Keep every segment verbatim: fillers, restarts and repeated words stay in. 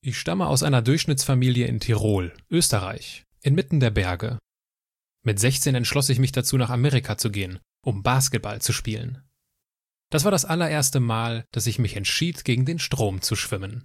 Ich stamme aus einer Durchschnittsfamilie in Tirol, Österreich, inmitten der Berge. Mit sechzehn entschloss ich mich dazu, nach Amerika zu gehen, um Basketball zu spielen. Das war das allererste Mal, dass ich mich entschied, gegen den Strom zu schwimmen.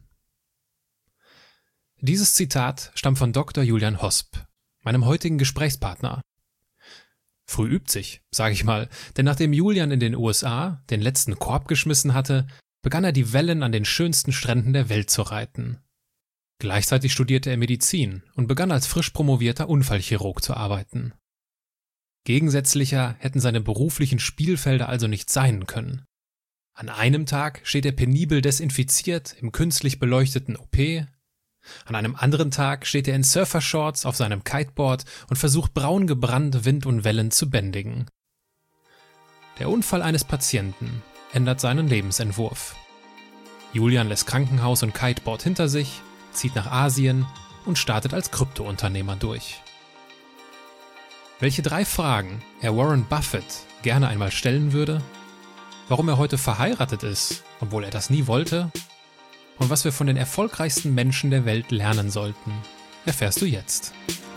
Dieses Zitat stammt von Doktor Julian Hosp, meinem heutigen Gesprächspartner. Früh übt sich, sage ich mal, denn nachdem Julian in den U S A den letzten Korb geschmissen hatte, begann er die Wellen an den schönsten Stränden der Welt zu reiten. Gleichzeitig studierte er Medizin und begann als frisch promovierter Unfallchirurg zu arbeiten. Gegensätzlicher hätten seine beruflichen Spielfelder also nicht sein können. An einem Tag steht er penibel desinfiziert im künstlich beleuchteten O P, an einem anderen Tag steht er in Surfershorts auf seinem Kiteboard und versucht braun gebrannt Wind und Wellen zu bändigen. Der Unfall eines Patienten ändert seinen Lebensentwurf. Julian lässt Krankenhaus und Kiteboard hinter sich, zieht nach Asien und startet als Kryptounternehmer durch. Welche drei Fragen er Warren Buffett gerne einmal stellen würde, warum er heute verheiratet ist, obwohl er das nie wollte, und was wir von den erfolgreichsten Menschen der Welt lernen sollten, erfährst du jetzt.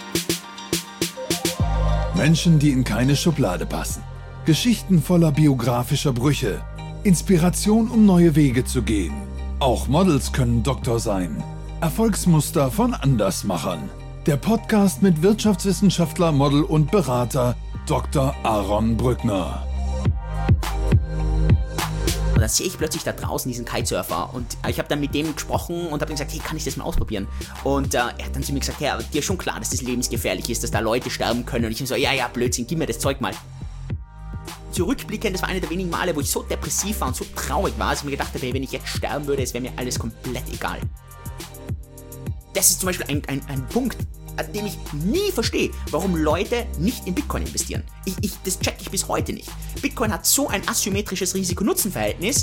Menschen, die in keine Schublade passen. Geschichten voller biografischer Brüche. Inspiration, um neue Wege zu gehen. Auch Models können Doktor sein. Erfolgsmuster von Andersmachern. Der Podcast mit Wirtschaftswissenschaftler, Model und Berater Doktor Aaron Brückner. Und dann sehe ich plötzlich da draußen diesen Kitesurfer und ich habe dann mit dem gesprochen und habe ihm gesagt, hey, kann ich das mal ausprobieren? Und äh, er hat dann zu mir gesagt, ja, dir ist schon klar, dass das lebensgefährlich ist, dass da Leute sterben können. Und ich so, ja, ja, Blödsinn, gib mir das Zeug mal. Zurückblickend, das war eine der wenigen Male, wo ich so depressiv war und so traurig war, dass ich mir gedacht habe, hey, wenn ich jetzt sterben würde, es wäre mir alles komplett egal. Das ist zum Beispiel ein, ein, ein Punkt, an dem ich nie verstehe, warum Leute nicht in Bitcoin investieren. Ich, ich, das check ich bis heute nicht. Bitcoin hat so ein asymmetrisches Risiko-Nutzen-Verhältnis.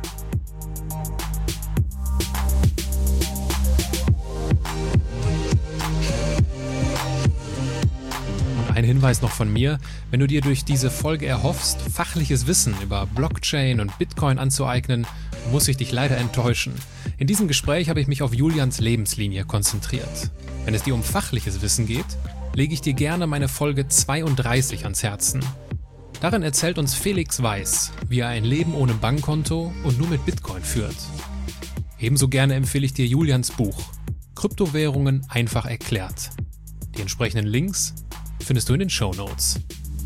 Und ein Hinweis noch von mir, wenn du dir durch diese Folge erhoffst, fachliches Wissen über Blockchain und Bitcoin anzueignen, muss ich dich leider enttäuschen. In diesem Gespräch habe ich mich auf Julians Lebenslinie konzentriert. Wenn es dir um fachliches Wissen geht, lege ich dir gerne meine Folge zweiunddreißig ans Herzen. Darin erzählt uns Felix Weiß, wie er ein Leben ohne Bankkonto und nur mit Bitcoin führt. Ebenso gerne empfehle ich dir Julians Buch Kryptowährungen einfach erklärt. Die entsprechenden Links findest du in den Shownotes.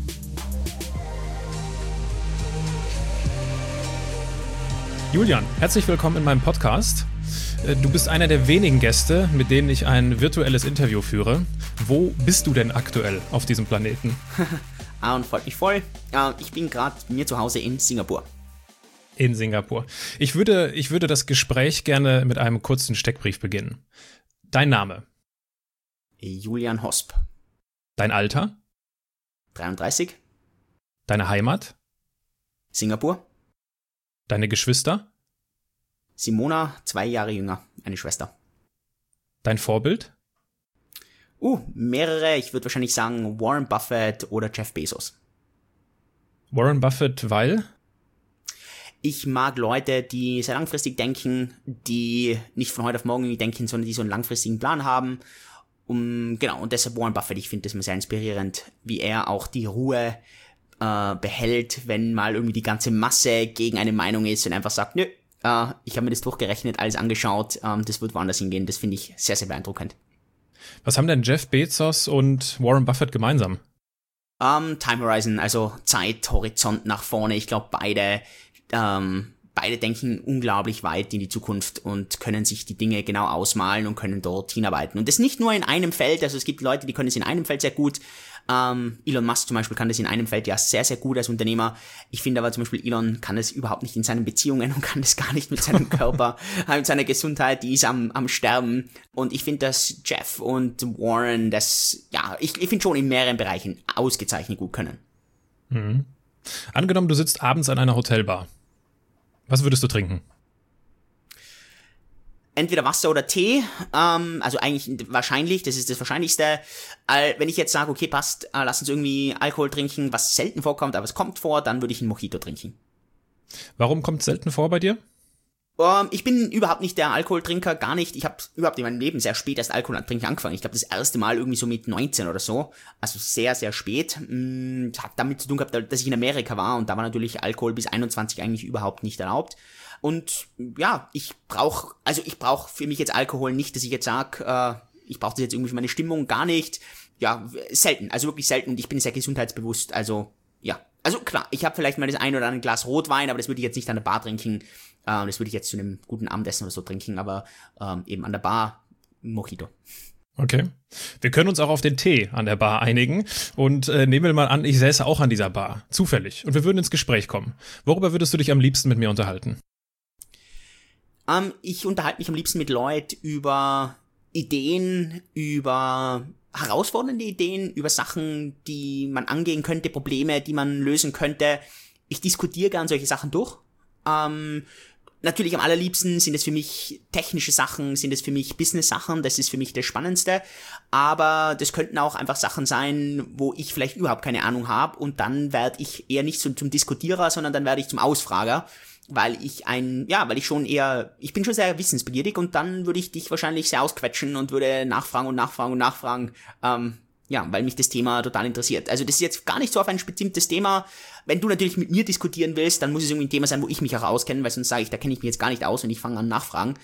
Julian, herzlich willkommen in meinem Podcast. Du bist einer der wenigen Gäste, mit denen ich ein virtuelles Interview führe. Wo bist du denn aktuell auf diesem Planeten? Ah, und freut mich voll. Ich bin gerade bei mir zu Hause in Singapur. In Singapur. Ich würde, ich würde das Gespräch gerne mit einem kurzen Steckbrief beginnen. Dein Name? Julian Hosp. Dein Alter? dreiunddreißig. Deine Heimat? Singapur. Deine Geschwister? Simona, zwei Jahre jünger, eine Schwester. Dein Vorbild? Uh, mehrere. Ich würde wahrscheinlich sagen Warren Buffett oder Jeff Bezos. Warren Buffett, weil? Ich mag Leute, die sehr langfristig denken, die nicht von heute auf morgen denken, sondern die so einen langfristigen Plan haben. Um, genau, und deshalb Warren Buffett. Ich finde das immer sehr inspirierend, wie er auch die Ruhe äh, behält, wenn mal irgendwie die ganze Masse gegen eine Meinung ist und einfach sagt, nö, Uh, ich habe mir das durchgerechnet, alles angeschaut, um, das wird woanders hingehen. Das finde ich sehr, sehr beeindruckend. Was haben denn Jeff Bezos und Warren Buffett gemeinsam? Um, Time Horizon, also Zeithorizont nach vorne. Ich glaube, beide, um, beide denken unglaublich weit in die Zukunft und können sich die Dinge genau ausmalen und können dort hinarbeiten. Und das nicht nur in einem Feld, also es gibt Leute, die können es in einem Feld sehr gut. Um, Elon Musk zum Beispiel kann das in einem Feld ja sehr, sehr gut als Unternehmer. Ich finde aber zum Beispiel, Elon kann das überhaupt nicht in seinen Beziehungen und kann das gar nicht mit seinem Körper, mit seiner Gesundheit, die ist am, am Sterben. Und ich finde, dass Jeff und Warren das, ja, ich, ich finde schon in mehreren Bereichen ausgezeichnet gut können. Mhm. Angenommen, du sitzt abends an einer Hotelbar. Was würdest du trinken? Entweder Wasser oder Tee, ähm, also eigentlich wahrscheinlich, das ist das Wahrscheinlichste. Äh, wenn ich jetzt sage, okay, passt, äh, lass uns irgendwie Alkohol trinken, was selten vorkommt, aber es kommt vor, dann würde ich einen Mojito trinken. Warum kommt es selten vor bei dir? Um, ich bin überhaupt nicht der Alkoholtrinker, gar nicht. Ich habe überhaupt in meinem Leben sehr spät erst Alkohol trinken angefangen. Ich glaube, das erste Mal irgendwie so mit neunzehn oder so. Also sehr, sehr spät. Mm, hat damit zu tun gehabt, dass ich in Amerika war und da war natürlich Alkohol bis einundzwanzig eigentlich überhaupt nicht erlaubt. Und ja, ich brauche, also ich brauche für mich jetzt Alkohol nicht, dass ich jetzt sage, äh, ich brauche das jetzt irgendwie für meine Stimmung, gar nicht. Ja, selten, also wirklich selten und ich bin sehr gesundheitsbewusst, also ja. Also klar, ich habe vielleicht mal das ein oder andere Glas Rotwein, aber das würde ich jetzt nicht an der Bar trinken. Ähm, das würde ich jetzt zu einem guten Abendessen oder so trinken, aber ähm, eben an der Bar Mojito. Okay. Wir können uns auch auf den Tee an der Bar einigen und äh, nehmen wir mal an, ich säße auch an dieser Bar, zufällig, und wir würden ins Gespräch kommen. Worüber würdest du dich am liebsten mit mir unterhalten? Ähm, ich unterhalte mich am liebsten mit Leuten über Ideen, über herausfordernde Ideen, über Sachen, die man angehen könnte, Probleme, die man lösen könnte. Ich diskutiere gern solche Sachen durch. Ähm, natürlich am allerliebsten sind es für mich technische Sachen, sind es für mich Business-Sachen, das ist für mich das Spannendste. Aber das könnten auch einfach Sachen sein, wo ich vielleicht überhaupt keine Ahnung habe und dann werde ich eher nicht zum, zum Diskutierer, sondern dann werde ich zum Ausfrager. Weil ich ein, ja, weil ich schon eher, ich bin schon sehr wissensbegierig und dann würde ich dich wahrscheinlich sehr ausquetschen und würde nachfragen und nachfragen und nachfragen, ähm, ja, weil mich das Thema total interessiert. Also das ist jetzt gar nicht so auf ein bestimmtes Thema. Wenn du natürlich mit mir diskutieren willst, dann muss es irgendwie ein Thema sein, wo ich mich auch auskenne, weil sonst sage ich, da kenne ich mich jetzt gar nicht aus und ich fange an nachfragen.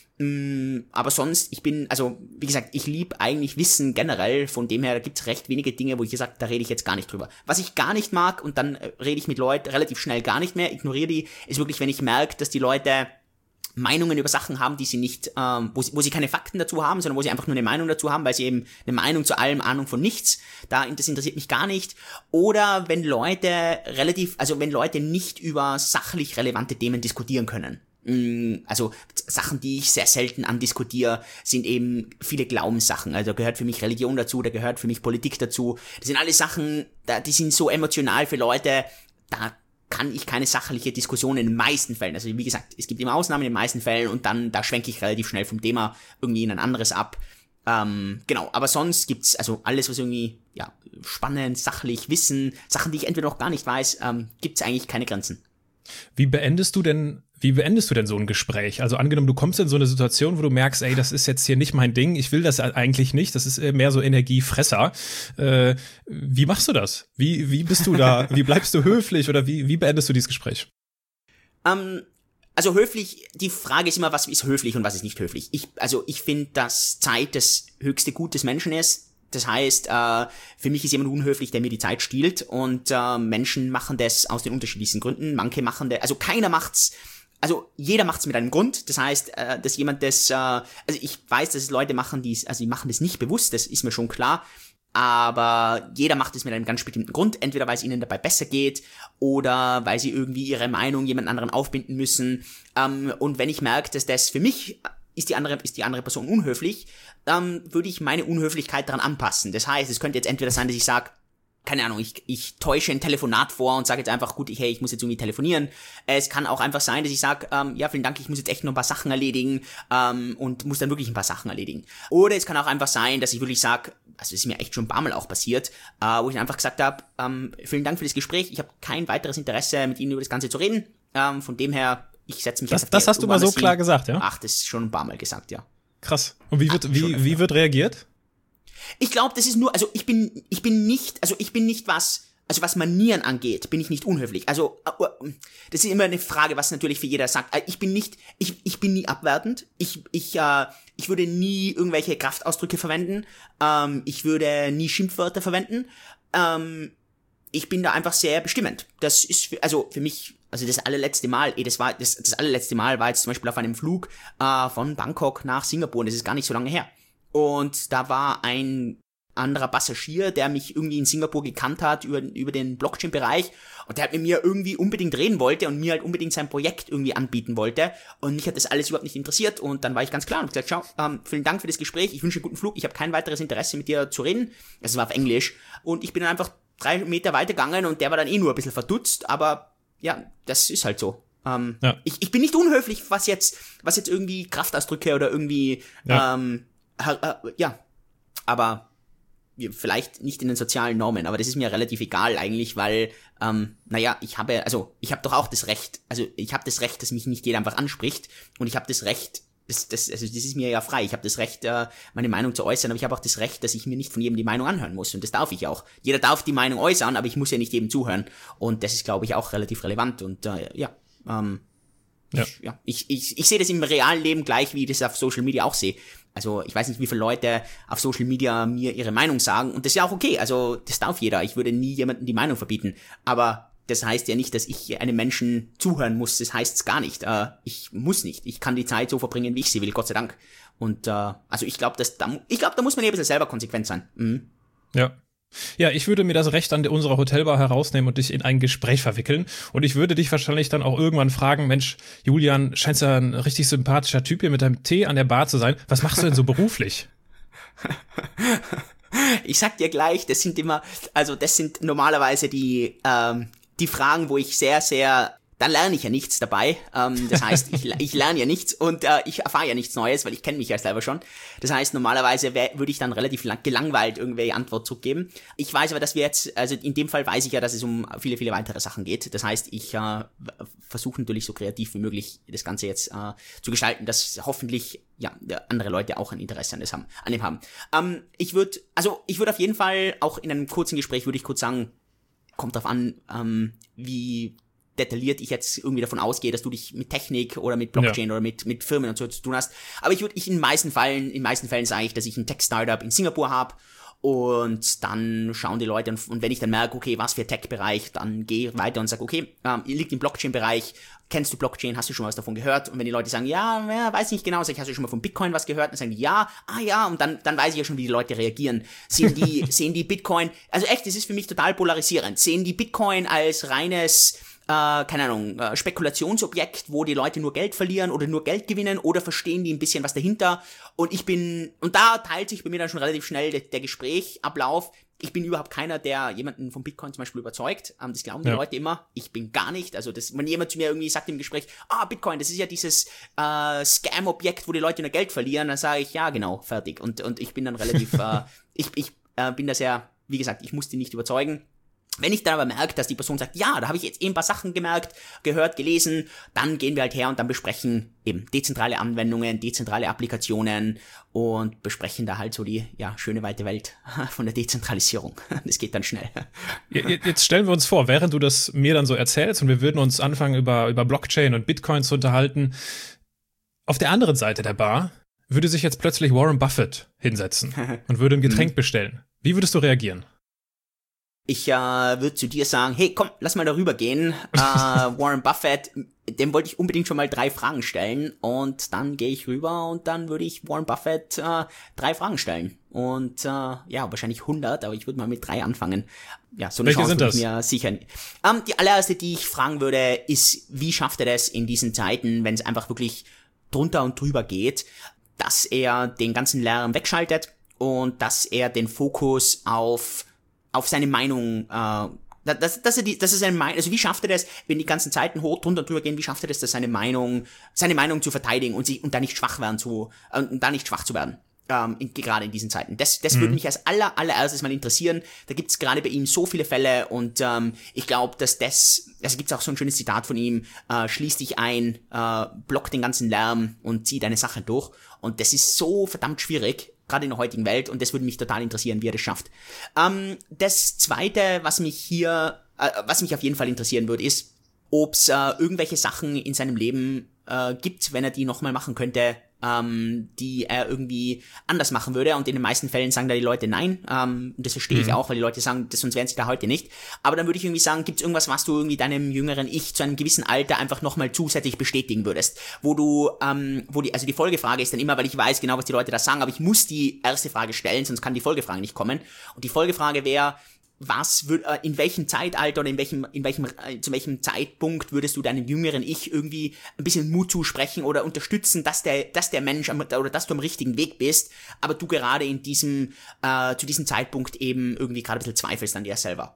Aber sonst, ich bin, also wie gesagt, ich liebe eigentlich Wissen generell, von dem her gibt es recht wenige Dinge, wo ich gesagt, da rede ich jetzt gar nicht drüber. Was ich gar nicht mag, und dann rede ich mit Leuten relativ schnell gar nicht mehr, ignoriere die, ist wirklich, wenn ich merke, dass die Leute Meinungen über Sachen haben, die sie nicht, ähm, wo, sie, wo sie keine Fakten dazu haben, sondern wo sie einfach nur eine Meinung dazu haben, weil sie eben eine Meinung zu allem, Ahnung von nichts, da, das interessiert mich gar nicht. Oder wenn Leute relativ, also wenn Leute nicht über sachlich relevante Themen diskutieren können. Also Sachen, die ich sehr selten andiskutiere, sind eben viele Glaubenssachen. Also da gehört für mich Religion dazu, da gehört für mich Politik dazu. Das sind alles Sachen, die sind so emotional für Leute, da kann ich keine sachliche Diskussion in den meisten Fällen. Also wie gesagt, es gibt immer Ausnahmen in den meisten Fällen und dann, da schwenke ich relativ schnell vom Thema irgendwie in ein anderes ab. Ähm, genau, aber sonst gibt's also alles, was irgendwie, ja, spannend, sachlich, Wissen, Sachen, die ich entweder noch gar nicht weiß, ähm, gibt's eigentlich keine Grenzen. Wie beendest du denn, wie beendest du denn so ein Gespräch? Also angenommen, du kommst in so eine Situation, wo du merkst, ey, das ist jetzt hier nicht mein Ding, ich will das eigentlich nicht, das ist mehr so Energiefresser. Äh, wie machst du das? Wie, wie bist du da, wie bleibst du höflich oder wie, wie beendest du dieses Gespräch? Ähm, also höflich, die Frage ist immer, was ist höflich und was ist nicht höflich. Ich, also ich finde, dass Zeit das höchste Gut des Menschen ist. Das heißt, äh, für mich ist jemand unhöflich, der mir die Zeit stiehlt und äh, Menschen machen das aus den unterschiedlichsten Gründen. Manche machen das, also keiner macht's, also jeder macht's mit einem Grund. Das heißt, äh, dass jemand das, äh, also ich weiß, dass es Leute machen, die, also die machen das nicht bewusst, das ist mir schon klar. Aber jeder macht es mit einem ganz bestimmten Grund, entweder weil es ihnen dabei besser geht oder weil sie irgendwie ihre Meinung jemand anderen aufbinden müssen. Ähm, und wenn ich merke, dass das für mich ist die andere, ist die andere Person unhöflich, dann würde ich meine Unhöflichkeit daran anpassen. Das heißt, es könnte jetzt entweder sein, dass ich sage, keine Ahnung, ich, ich täusche ein Telefonat vor und sage jetzt einfach, gut, ich, hey, ich muss jetzt irgendwie telefonieren. Es kann auch einfach sein, dass ich sage, ähm, ja, vielen Dank, ich muss jetzt echt noch ein paar Sachen erledigen ähm, und muss dann wirklich ein paar Sachen erledigen. Oder es kann auch einfach sein, dass ich wirklich sage, also es ist mir echt schon ein paar Mal auch passiert, äh, wo ich einfach gesagt habe, ähm, vielen Dank für das Gespräch, ich habe kein weiteres Interesse, mit Ihnen über das Ganze zu reden. Ähm, von dem her, ich setze mich Das, das hast du mal so klar hin. gesagt, ja? Ach, das ist schon ein paar Mal gesagt, ja. Krass. Und wie wird, Ach, wie, wie wird reagiert? Ich glaube, das ist nur, also ich bin, ich bin nicht, also ich bin nicht was, also was Manieren angeht, bin ich nicht unhöflich. Also, das ist immer eine Frage, was natürlich für jeder sagt. Ich bin nicht, ich, ich bin nie abwertend. Ich, ich, äh, ich würde nie irgendwelche Kraftausdrücke verwenden. Ähm, ich würde nie Schimpfwörter verwenden. Ähm, ich bin da einfach sehr bestimmend. Das ist, für, also für mich, also das allerletzte Mal, eh, das war, das, das allerletzte Mal war jetzt zum Beispiel auf einem Flug äh, von Bangkok nach Singapur und das ist gar nicht so lange her. Und da war ein anderer Passagier, der mich irgendwie in Singapur gekannt hat über, über den Blockchain-Bereich und der mit mir irgendwie unbedingt reden wollte und mir halt unbedingt sein Projekt irgendwie anbieten wollte und mich hat das alles überhaupt nicht interessiert und dann war ich ganz klar und hab gesagt, schau, ähm, vielen Dank für das Gespräch, ich wünsche einen guten Flug, ich habe kein weiteres Interesse mit dir zu reden, das war auf Englisch und ich bin dann einfach drei Meter weitergegangen und der war dann eh nur ein bisschen verdutzt, aber ja, das ist halt so. Ähm, ja. ich, ich bin nicht unhöflich, was jetzt, was jetzt irgendwie Kraftausdrücke oder irgendwie, ja, ähm, äh, ja, aber vielleicht nicht in den sozialen Normen, aber das ist mir relativ egal eigentlich, weil, ähm, naja, ich habe, also ich habe doch auch das Recht, also ich habe das Recht, dass mich nicht jeder einfach anspricht und ich habe das Recht, das, das, also das ist mir ja frei, ich habe das Recht, äh, meine Meinung zu äußern, aber ich habe auch das Recht, dass ich mir nicht von jedem die Meinung anhören muss und das darf ich auch. Jeder darf die Meinung äußern, aber ich muss ja nicht jedem zuhören und das ist, glaube ich, auch relativ relevant und äh, ja, ähm, Ja. Ich, ja, ich, ich, ich sehe das im realen Leben gleich, wie ich das auf Social Media auch sehe. Also ich weiß nicht, wie viele Leute auf Social Media mir ihre Meinung sagen und das ist ja auch okay, also das darf jeder, ich würde nie jemandem die Meinung verbieten, aber das heißt ja nicht, dass ich einem Menschen zuhören muss, das heißt's gar nicht. Äh, ich muss nicht, ich kann die Zeit so verbringen, wie ich sie will, Gott sei Dank. Und äh, also ich glaube, dass da, ich glaube, da muss man ja ein bisschen selber konsequent sein. Mhm. Ja. Ja, ich würde mir das Recht an unserer Hotelbar herausnehmen und dich in ein Gespräch verwickeln. Und ich würde dich wahrscheinlich dann auch irgendwann fragen, Mensch, Julian, scheinst ja ein richtig sympathischer Typ hier mit deinem Tee an der Bar zu sein. Was machst du denn so beruflich? Ich sag dir gleich, das sind immer, also das sind normalerweise die, ähm, die Fragen, wo ich sehr, sehr, da lerne ich ja nichts dabei. Ähm, das heißt, ich, ich lerne ja nichts und äh, ich erfahre ja nichts Neues, weil ich kenne mich ja selber schon. Das heißt, normalerweise wär, würde ich dann relativ lang, gelangweilt irgendwelche Antwort zurückgeben. Ich weiß aber, dass wir jetzt, also in dem Fall weiß ich ja, dass es um viele, viele weitere Sachen geht. Das heißt, ich äh, versuche natürlich so kreativ wie möglich das Ganze jetzt äh, zu gestalten, dass hoffentlich ja andere Leute auch ein Interesse an, das haben, an dem haben. Ähm, ich würde, also ich würde auf jeden Fall auch in einem kurzen Gespräch würde ich kurz sagen, kommt drauf an, ähm, wie detailliert ich jetzt irgendwie davon ausgehe, dass du dich mit Technik oder mit Blockchain ja. oder mit mit Firmen und so zu tun hast. Aber ich würde, ich in den meisten Fällen, in den meisten Fällen sage ich, dass ich ein Tech-Startup in Singapur habe und dann schauen die Leute und, und wenn ich dann merke, okay, was für Tech-Bereich, dann gehe ich weiter und sage, okay, ähm, ihr liegt im Blockchain-Bereich, kennst du Blockchain, hast du schon was davon gehört? Und wenn die Leute sagen, ja, ja weiß nicht genau, sag ich, hast du schon mal von Bitcoin was gehört? Dann sagen die, ja, ah ja, und dann dann weiß ich ja schon, wie die Leute reagieren. Sehen die sehen die Bitcoin, also echt, das ist für mich total polarisierend. Sehen die Bitcoin als reines Äh, keine Ahnung, äh, Spekulationsobjekt, wo die Leute nur Geld verlieren oder nur Geld gewinnen oder verstehen die ein bisschen was dahinter und ich bin, und da teilt sich bei mir dann schon relativ schnell der, der Gesprächablauf. Ich bin überhaupt keiner, der jemanden von Bitcoin zum Beispiel überzeugt, ähm, das glauben die ja. Leute immer, ich bin gar nicht, also das, wenn jemand zu mir irgendwie sagt im Gespräch, ah, Bitcoin, das ist ja dieses äh, Scam-Objekt, wo die Leute nur Geld verlieren, dann sage ich, ja genau, fertig und, und ich bin dann relativ, äh, ich, ich äh, bin da sehr, wie gesagt, ich muss die nicht überzeugen. Wenn ich dann aber merke, dass die Person sagt, ja, da habe ich jetzt eben ein paar Sachen gemerkt, gehört, gelesen, dann gehen wir halt her und dann besprechen eben dezentrale Anwendungen, dezentrale Applikationen und besprechen da halt so die, ja, schöne weite Welt von der Dezentralisierung. Das geht dann schnell. Jetzt stellen wir uns vor, während du das mir dann so erzählst und wir würden uns anfangen über, über Blockchain und Bitcoin zu unterhalten, auf der anderen Seite der Bar würde sich jetzt plötzlich Warren Buffett hinsetzen und würde ein Getränk bestellen. Wie würdest du reagieren? Ich äh, würde zu dir sagen, hey, komm, lass mal darüber gehen. Äh, Warren Buffett, dem wollte ich unbedingt schon mal drei Fragen stellen und dann gehe ich rüber und dann würde ich Warren Buffett äh, drei Fragen stellen. Und äh, ja, wahrscheinlich hundert, aber ich würde mal mit drei anfangen. Ja, so eine Welche Chance sind würde das? ich mir sicher. Ähm, die allererste, die ich fragen würde, ist, wie schafft er das in diesen Zeiten, wenn es einfach wirklich drunter und drüber geht, dass er den ganzen Lärm wegschaltet und dass er den Fokus auf auf seine Meinung, äh, dass, dass er die, dass er seine Meinung, also wie schafft er das, wenn die ganzen Zeiten hoch drunter und drüber gehen, wie schafft er das, dass seine Meinung, seine Meinung zu verteidigen und sich, und da nicht schwach werden zu, äh, und da nicht schwach zu werden, ähm, in, gerade in diesen Zeiten. Das, das mhm. würde mich als aller, allererstes mal interessieren. Da gibt's gerade bei ihm so viele Fälle und, ähm, ich glaube, dass das, also gibt's auch so ein schönes Zitat von ihm, äh, schließ dich ein, äh, block den ganzen Lärm und zieh deine Sache durch. Und das ist so verdammt schwierig, gerade in der heutigen Welt, und das würde mich total interessieren, wie er das schafft. Ähm, das Zweite, was mich hier, äh, was mich auf jeden Fall interessieren würde, ist, ob es äh, irgendwelche Sachen in seinem Leben äh, gibt, wenn er die nochmal machen könnte, ähm, die er irgendwie anders machen würde, und in den meisten Fällen sagen da die Leute nein, ähm, und das verstehe mhm. ich auch, weil die Leute sagen, das, sonst wären sie da heute nicht, aber dann würde ich irgendwie sagen, gibt es irgendwas, was du irgendwie deinem jüngeren Ich zu einem gewissen Alter einfach nochmal zusätzlich bestätigen würdest, wo du, ähm, wo die, also die Folgefrage ist dann immer, weil ich weiß genau, was die Leute da sagen, aber ich muss die erste Frage stellen, sonst kann die Folgefrage nicht kommen, und die Folgefrage wäre, was würd, äh, in welchem Zeitalter oder in welchem, in welchem, äh, zu welchem Zeitpunkt würdest du deinem jüngeren Ich irgendwie ein bisschen Mut zusprechen oder unterstützen, dass der, dass der Mensch am, oder dass du am richtigen Weg bist, aber du gerade in diesem, äh, zu diesem Zeitpunkt eben irgendwie gerade ein bisschen zweifelst an dir selber.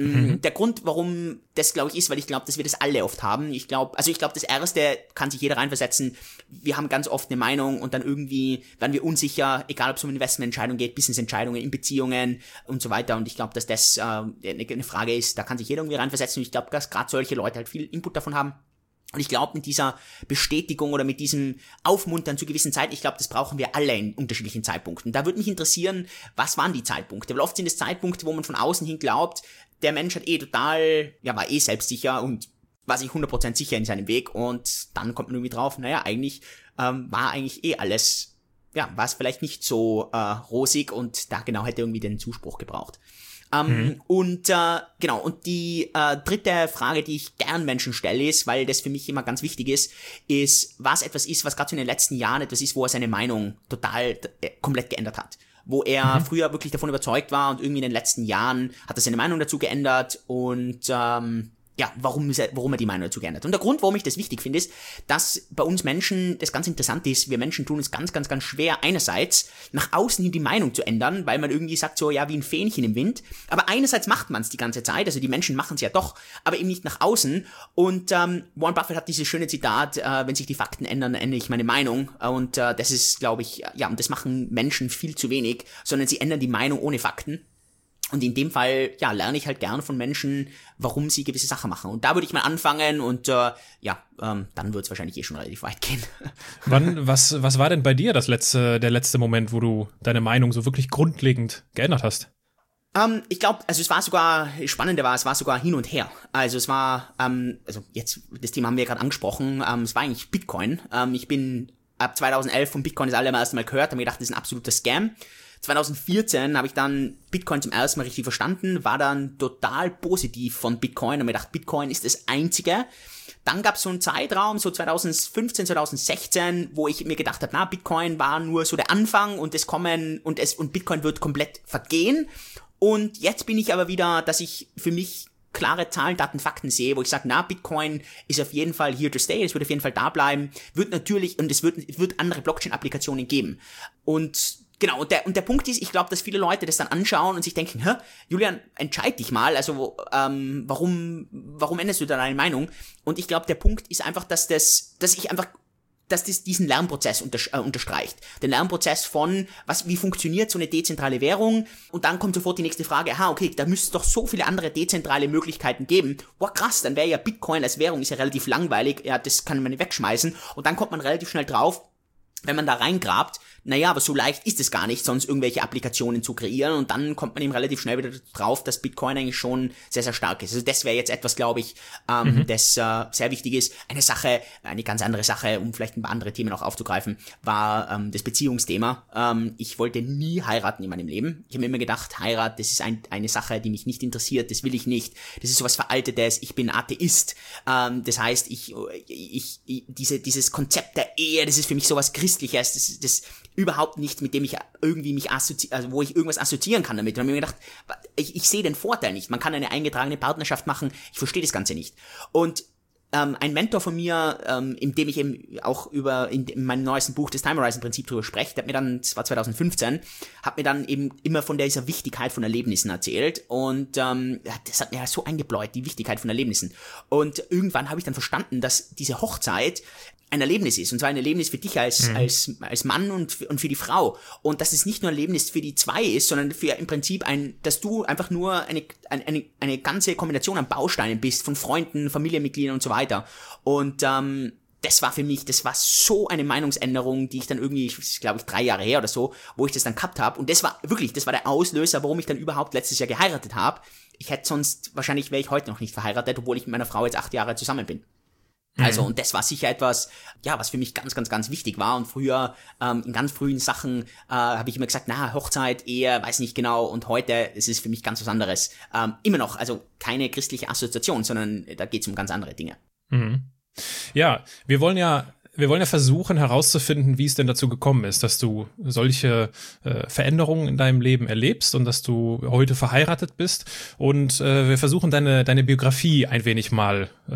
Mhm. Der Grund, warum das, glaube ich, ist, weil ich glaube, dass wir das alle oft haben. Ich glaube, also ich glaube, das Erste kann sich jeder reinversetzen. Wir haben ganz oft eine Meinung und dann irgendwie werden wir unsicher, egal ob es um Investmententscheidungen geht, Businessentscheidungen, in Beziehungen und so weiter. Und ich glaube, dass das äh, eine Frage ist, da kann sich jeder irgendwie reinversetzen. Und ich glaube, dass gerade solche Leute halt viel Input davon haben. Und ich glaube, mit dieser Bestätigung oder mit diesem Aufmuntern zu gewissen Zeiten, ich glaube, das brauchen wir alle in unterschiedlichen Zeitpunkten. Da würde mich interessieren, was waren die Zeitpunkte? Weil oft sind es Zeitpunkte, wo man von außen hin glaubt, der Mensch hat eh total, ja, war eh selbstsicher und war sich hundert Prozent sicher in seinem Weg. Und dann kommt man irgendwie drauf, naja, eigentlich ähm, war eigentlich eh alles, ja, war es vielleicht nicht so äh, rosig und da genau hätte irgendwie den Zuspruch gebraucht. Um, mhm. Und äh, genau, und die äh, dritte Frage, die ich gern Menschen stelle, ist, weil das für mich immer ganz wichtig ist, ist, was etwas ist, was gerade so in den letzten Jahren etwas ist, wo er seine Meinung total äh, komplett geändert hat. Wo er mhm. früher wirklich davon überzeugt war und irgendwie in den letzten Jahren hat er seine Meinung dazu geändert und ähm, ja, warum, ist er, warum er die Meinung dazu geändert. Und der Grund, warum ich das wichtig finde, ist, dass bei uns Menschen das ganz interessant ist, wir Menschen tun es ganz, ganz, ganz schwer, einerseits nach außen hin die Meinung zu ändern, weil man irgendwie sagt so, ja, wie ein Fähnchen im Wind, aber einerseits macht man es die ganze Zeit, also die Menschen machen es ja doch, aber eben nicht nach außen und ähm, Warren Buffett hat dieses schöne Zitat, äh, wenn sich die Fakten ändern, ändere ich meine Meinung und äh, das ist, glaube ich, ja, und das machen Menschen viel zu wenig, sondern sie ändern die Meinung ohne Fakten. Und in dem Fall, ja, lerne ich halt gerne von Menschen, warum sie gewisse Sachen machen. Und da würde ich mal anfangen und äh, ja, ähm, dann wird es wahrscheinlich eh schon relativ weit gehen. Wann, was, was war denn bei dir das letzte, der letzte Moment, wo du deine Meinung so wirklich grundlegend geändert hast? Um, ich glaube, also es war sogar, das Spannende war, es war sogar hin und her. Also es war, ähm, also jetzt, das Thema haben wir gerade angesprochen, ähm, es war eigentlich Bitcoin. Ähm, ich bin ab zweitausendelf von Bitcoin das allererste Mal gehört, habe mir gedacht, das ist ein absoluter Scam. zweitausendvierzehn habe ich dann Bitcoin zum ersten Mal richtig verstanden, war dann total positiv von Bitcoin und mir gedacht, Bitcoin ist das Einzige. Dann gab es so einen Zeitraum, so zweitausendfünfzehn, zweitausendsechzehn, wo ich mir gedacht habe, na, Bitcoin war nur so der Anfang und es kommen und es und Bitcoin wird komplett vergehen. Und jetzt bin ich aber wieder, dass ich für mich klare Zahlen, Daten, Fakten sehe, wo ich sage, na, Bitcoin ist auf jeden Fall here to stay, es wird auf jeden Fall da bleiben, wird natürlich, und es wird, es wird andere Blockchain-Applikationen geben. Und genau, und der, und der Punkt ist, ich glaube, dass viele Leute das dann anschauen und sich denken, hä, Julian, entscheid dich mal, also ähm, warum, warum änderst du da deine Meinung? Und ich glaube, der Punkt ist einfach, dass das, dass ich einfach dass das diesen Lernprozess unter, äh, unterstreicht. Den Lernprozess von, was, wie funktioniert so eine dezentrale Währung? Und dann kommt sofort die nächste Frage, aha, okay, da müsste es doch so viele andere dezentrale Möglichkeiten geben. Boah, krass, dann wäre ja Bitcoin als Währung, ist ja relativ langweilig, ja, das kann man nicht wegschmeißen. Und dann kommt man relativ schnell drauf, wenn man da reingrabt, naja, aber so leicht ist es gar nicht, sonst irgendwelche Applikationen zu kreieren und dann kommt man eben relativ schnell wieder drauf, dass Bitcoin eigentlich schon sehr, sehr stark ist. Also das wäre jetzt etwas, glaube ich, ähm, mhm. das äh, sehr wichtig ist. Eine Sache, eine ganz andere Sache, um vielleicht ein paar andere Themen auch aufzugreifen, war ähm, das Beziehungsthema. Ähm, ich wollte nie heiraten in meinem Leben. Ich habe mir immer gedacht, Heirat, das ist ein, eine Sache, die mich nicht interessiert, das will ich nicht. Das ist sowas Veraltetes, ich bin Atheist. Ähm, das heißt, ich, ich, ich diese, dieses Konzept der Ehe, das ist für mich sowas Christliches, das, das überhaupt nicht, mit dem ich irgendwie mich assoziieren, also wo ich irgendwas assoziieren kann damit. Und ich habe mir gedacht, ich, ich sehe den Vorteil nicht. Man kann eine eingetragene Partnerschaft machen. Ich verstehe das Ganze nicht. Und ähm, ein Mentor von mir, ähm, in dem ich eben auch über in, in meinem neuesten Buch das Time Horizon Prinzip drüber spreche, der hat mir dann, das war zweitausendfünfzehn, hat mir dann eben immer von dieser Wichtigkeit von Erlebnissen erzählt. Und ähm, das hat mir so eingebläut, die Wichtigkeit von Erlebnissen. Und irgendwann habe ich dann verstanden, dass diese Hochzeit ein Erlebnis ist, und zwar ein Erlebnis für dich als mhm. als als Mann und und für die Frau, und dass es nicht nur ein Erlebnis für die zwei ist, sondern für im Prinzip ein, dass du einfach nur eine eine eine ganze Kombination an Bausteinen bist von Freunden, Familienmitgliedern und so weiter. Und ähm, das war für mich, das war so eine Meinungsänderung, die ich dann irgendwie, ich glaube ich drei Jahre her oder so, wo ich das dann gehabt habe, und das war wirklich, das war der Auslöser, warum ich dann überhaupt letztes Jahr geheiratet habe. Ich hätte sonst, wahrscheinlich wäre ich heute noch nicht verheiratet, obwohl ich mit meiner Frau jetzt acht Jahre zusammen bin. Also, und das war sicher etwas, ja, was für mich ganz, ganz, ganz wichtig war. Und früher, ähm, in ganz frühen Sachen, äh, habe ich immer gesagt, na, Hochzeit, Ehe, weiß nicht genau. Und heute, es ist für mich ganz was anderes. Ähm, immer noch, also keine christliche Assoziation, sondern da geht es um ganz andere Dinge. Mhm. Ja, wir wollen ja Wir wollen ja versuchen herauszufinden, wie es denn dazu gekommen ist, dass du solche äh, Veränderungen in deinem Leben erlebst und dass du heute verheiratet bist. Und äh, wir versuchen deine deine Biografie ein wenig mal äh,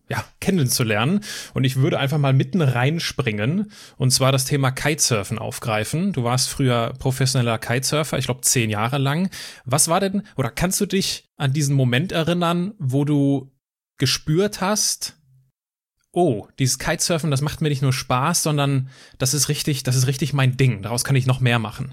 ja, kennenzulernen. Und ich würde einfach mal mitten reinspringen und zwar das Thema Kitesurfen aufgreifen. Du warst früher professioneller Kitesurfer, ich glaube zehn Jahre lang. Was war denn, oder kannst du dich an diesen Moment erinnern, wo du gespürt hast, oh, dieses Kitesurfen, das macht mir nicht nur Spaß, sondern das ist richtig, das ist richtig mein Ding. Daraus kann ich noch mehr machen.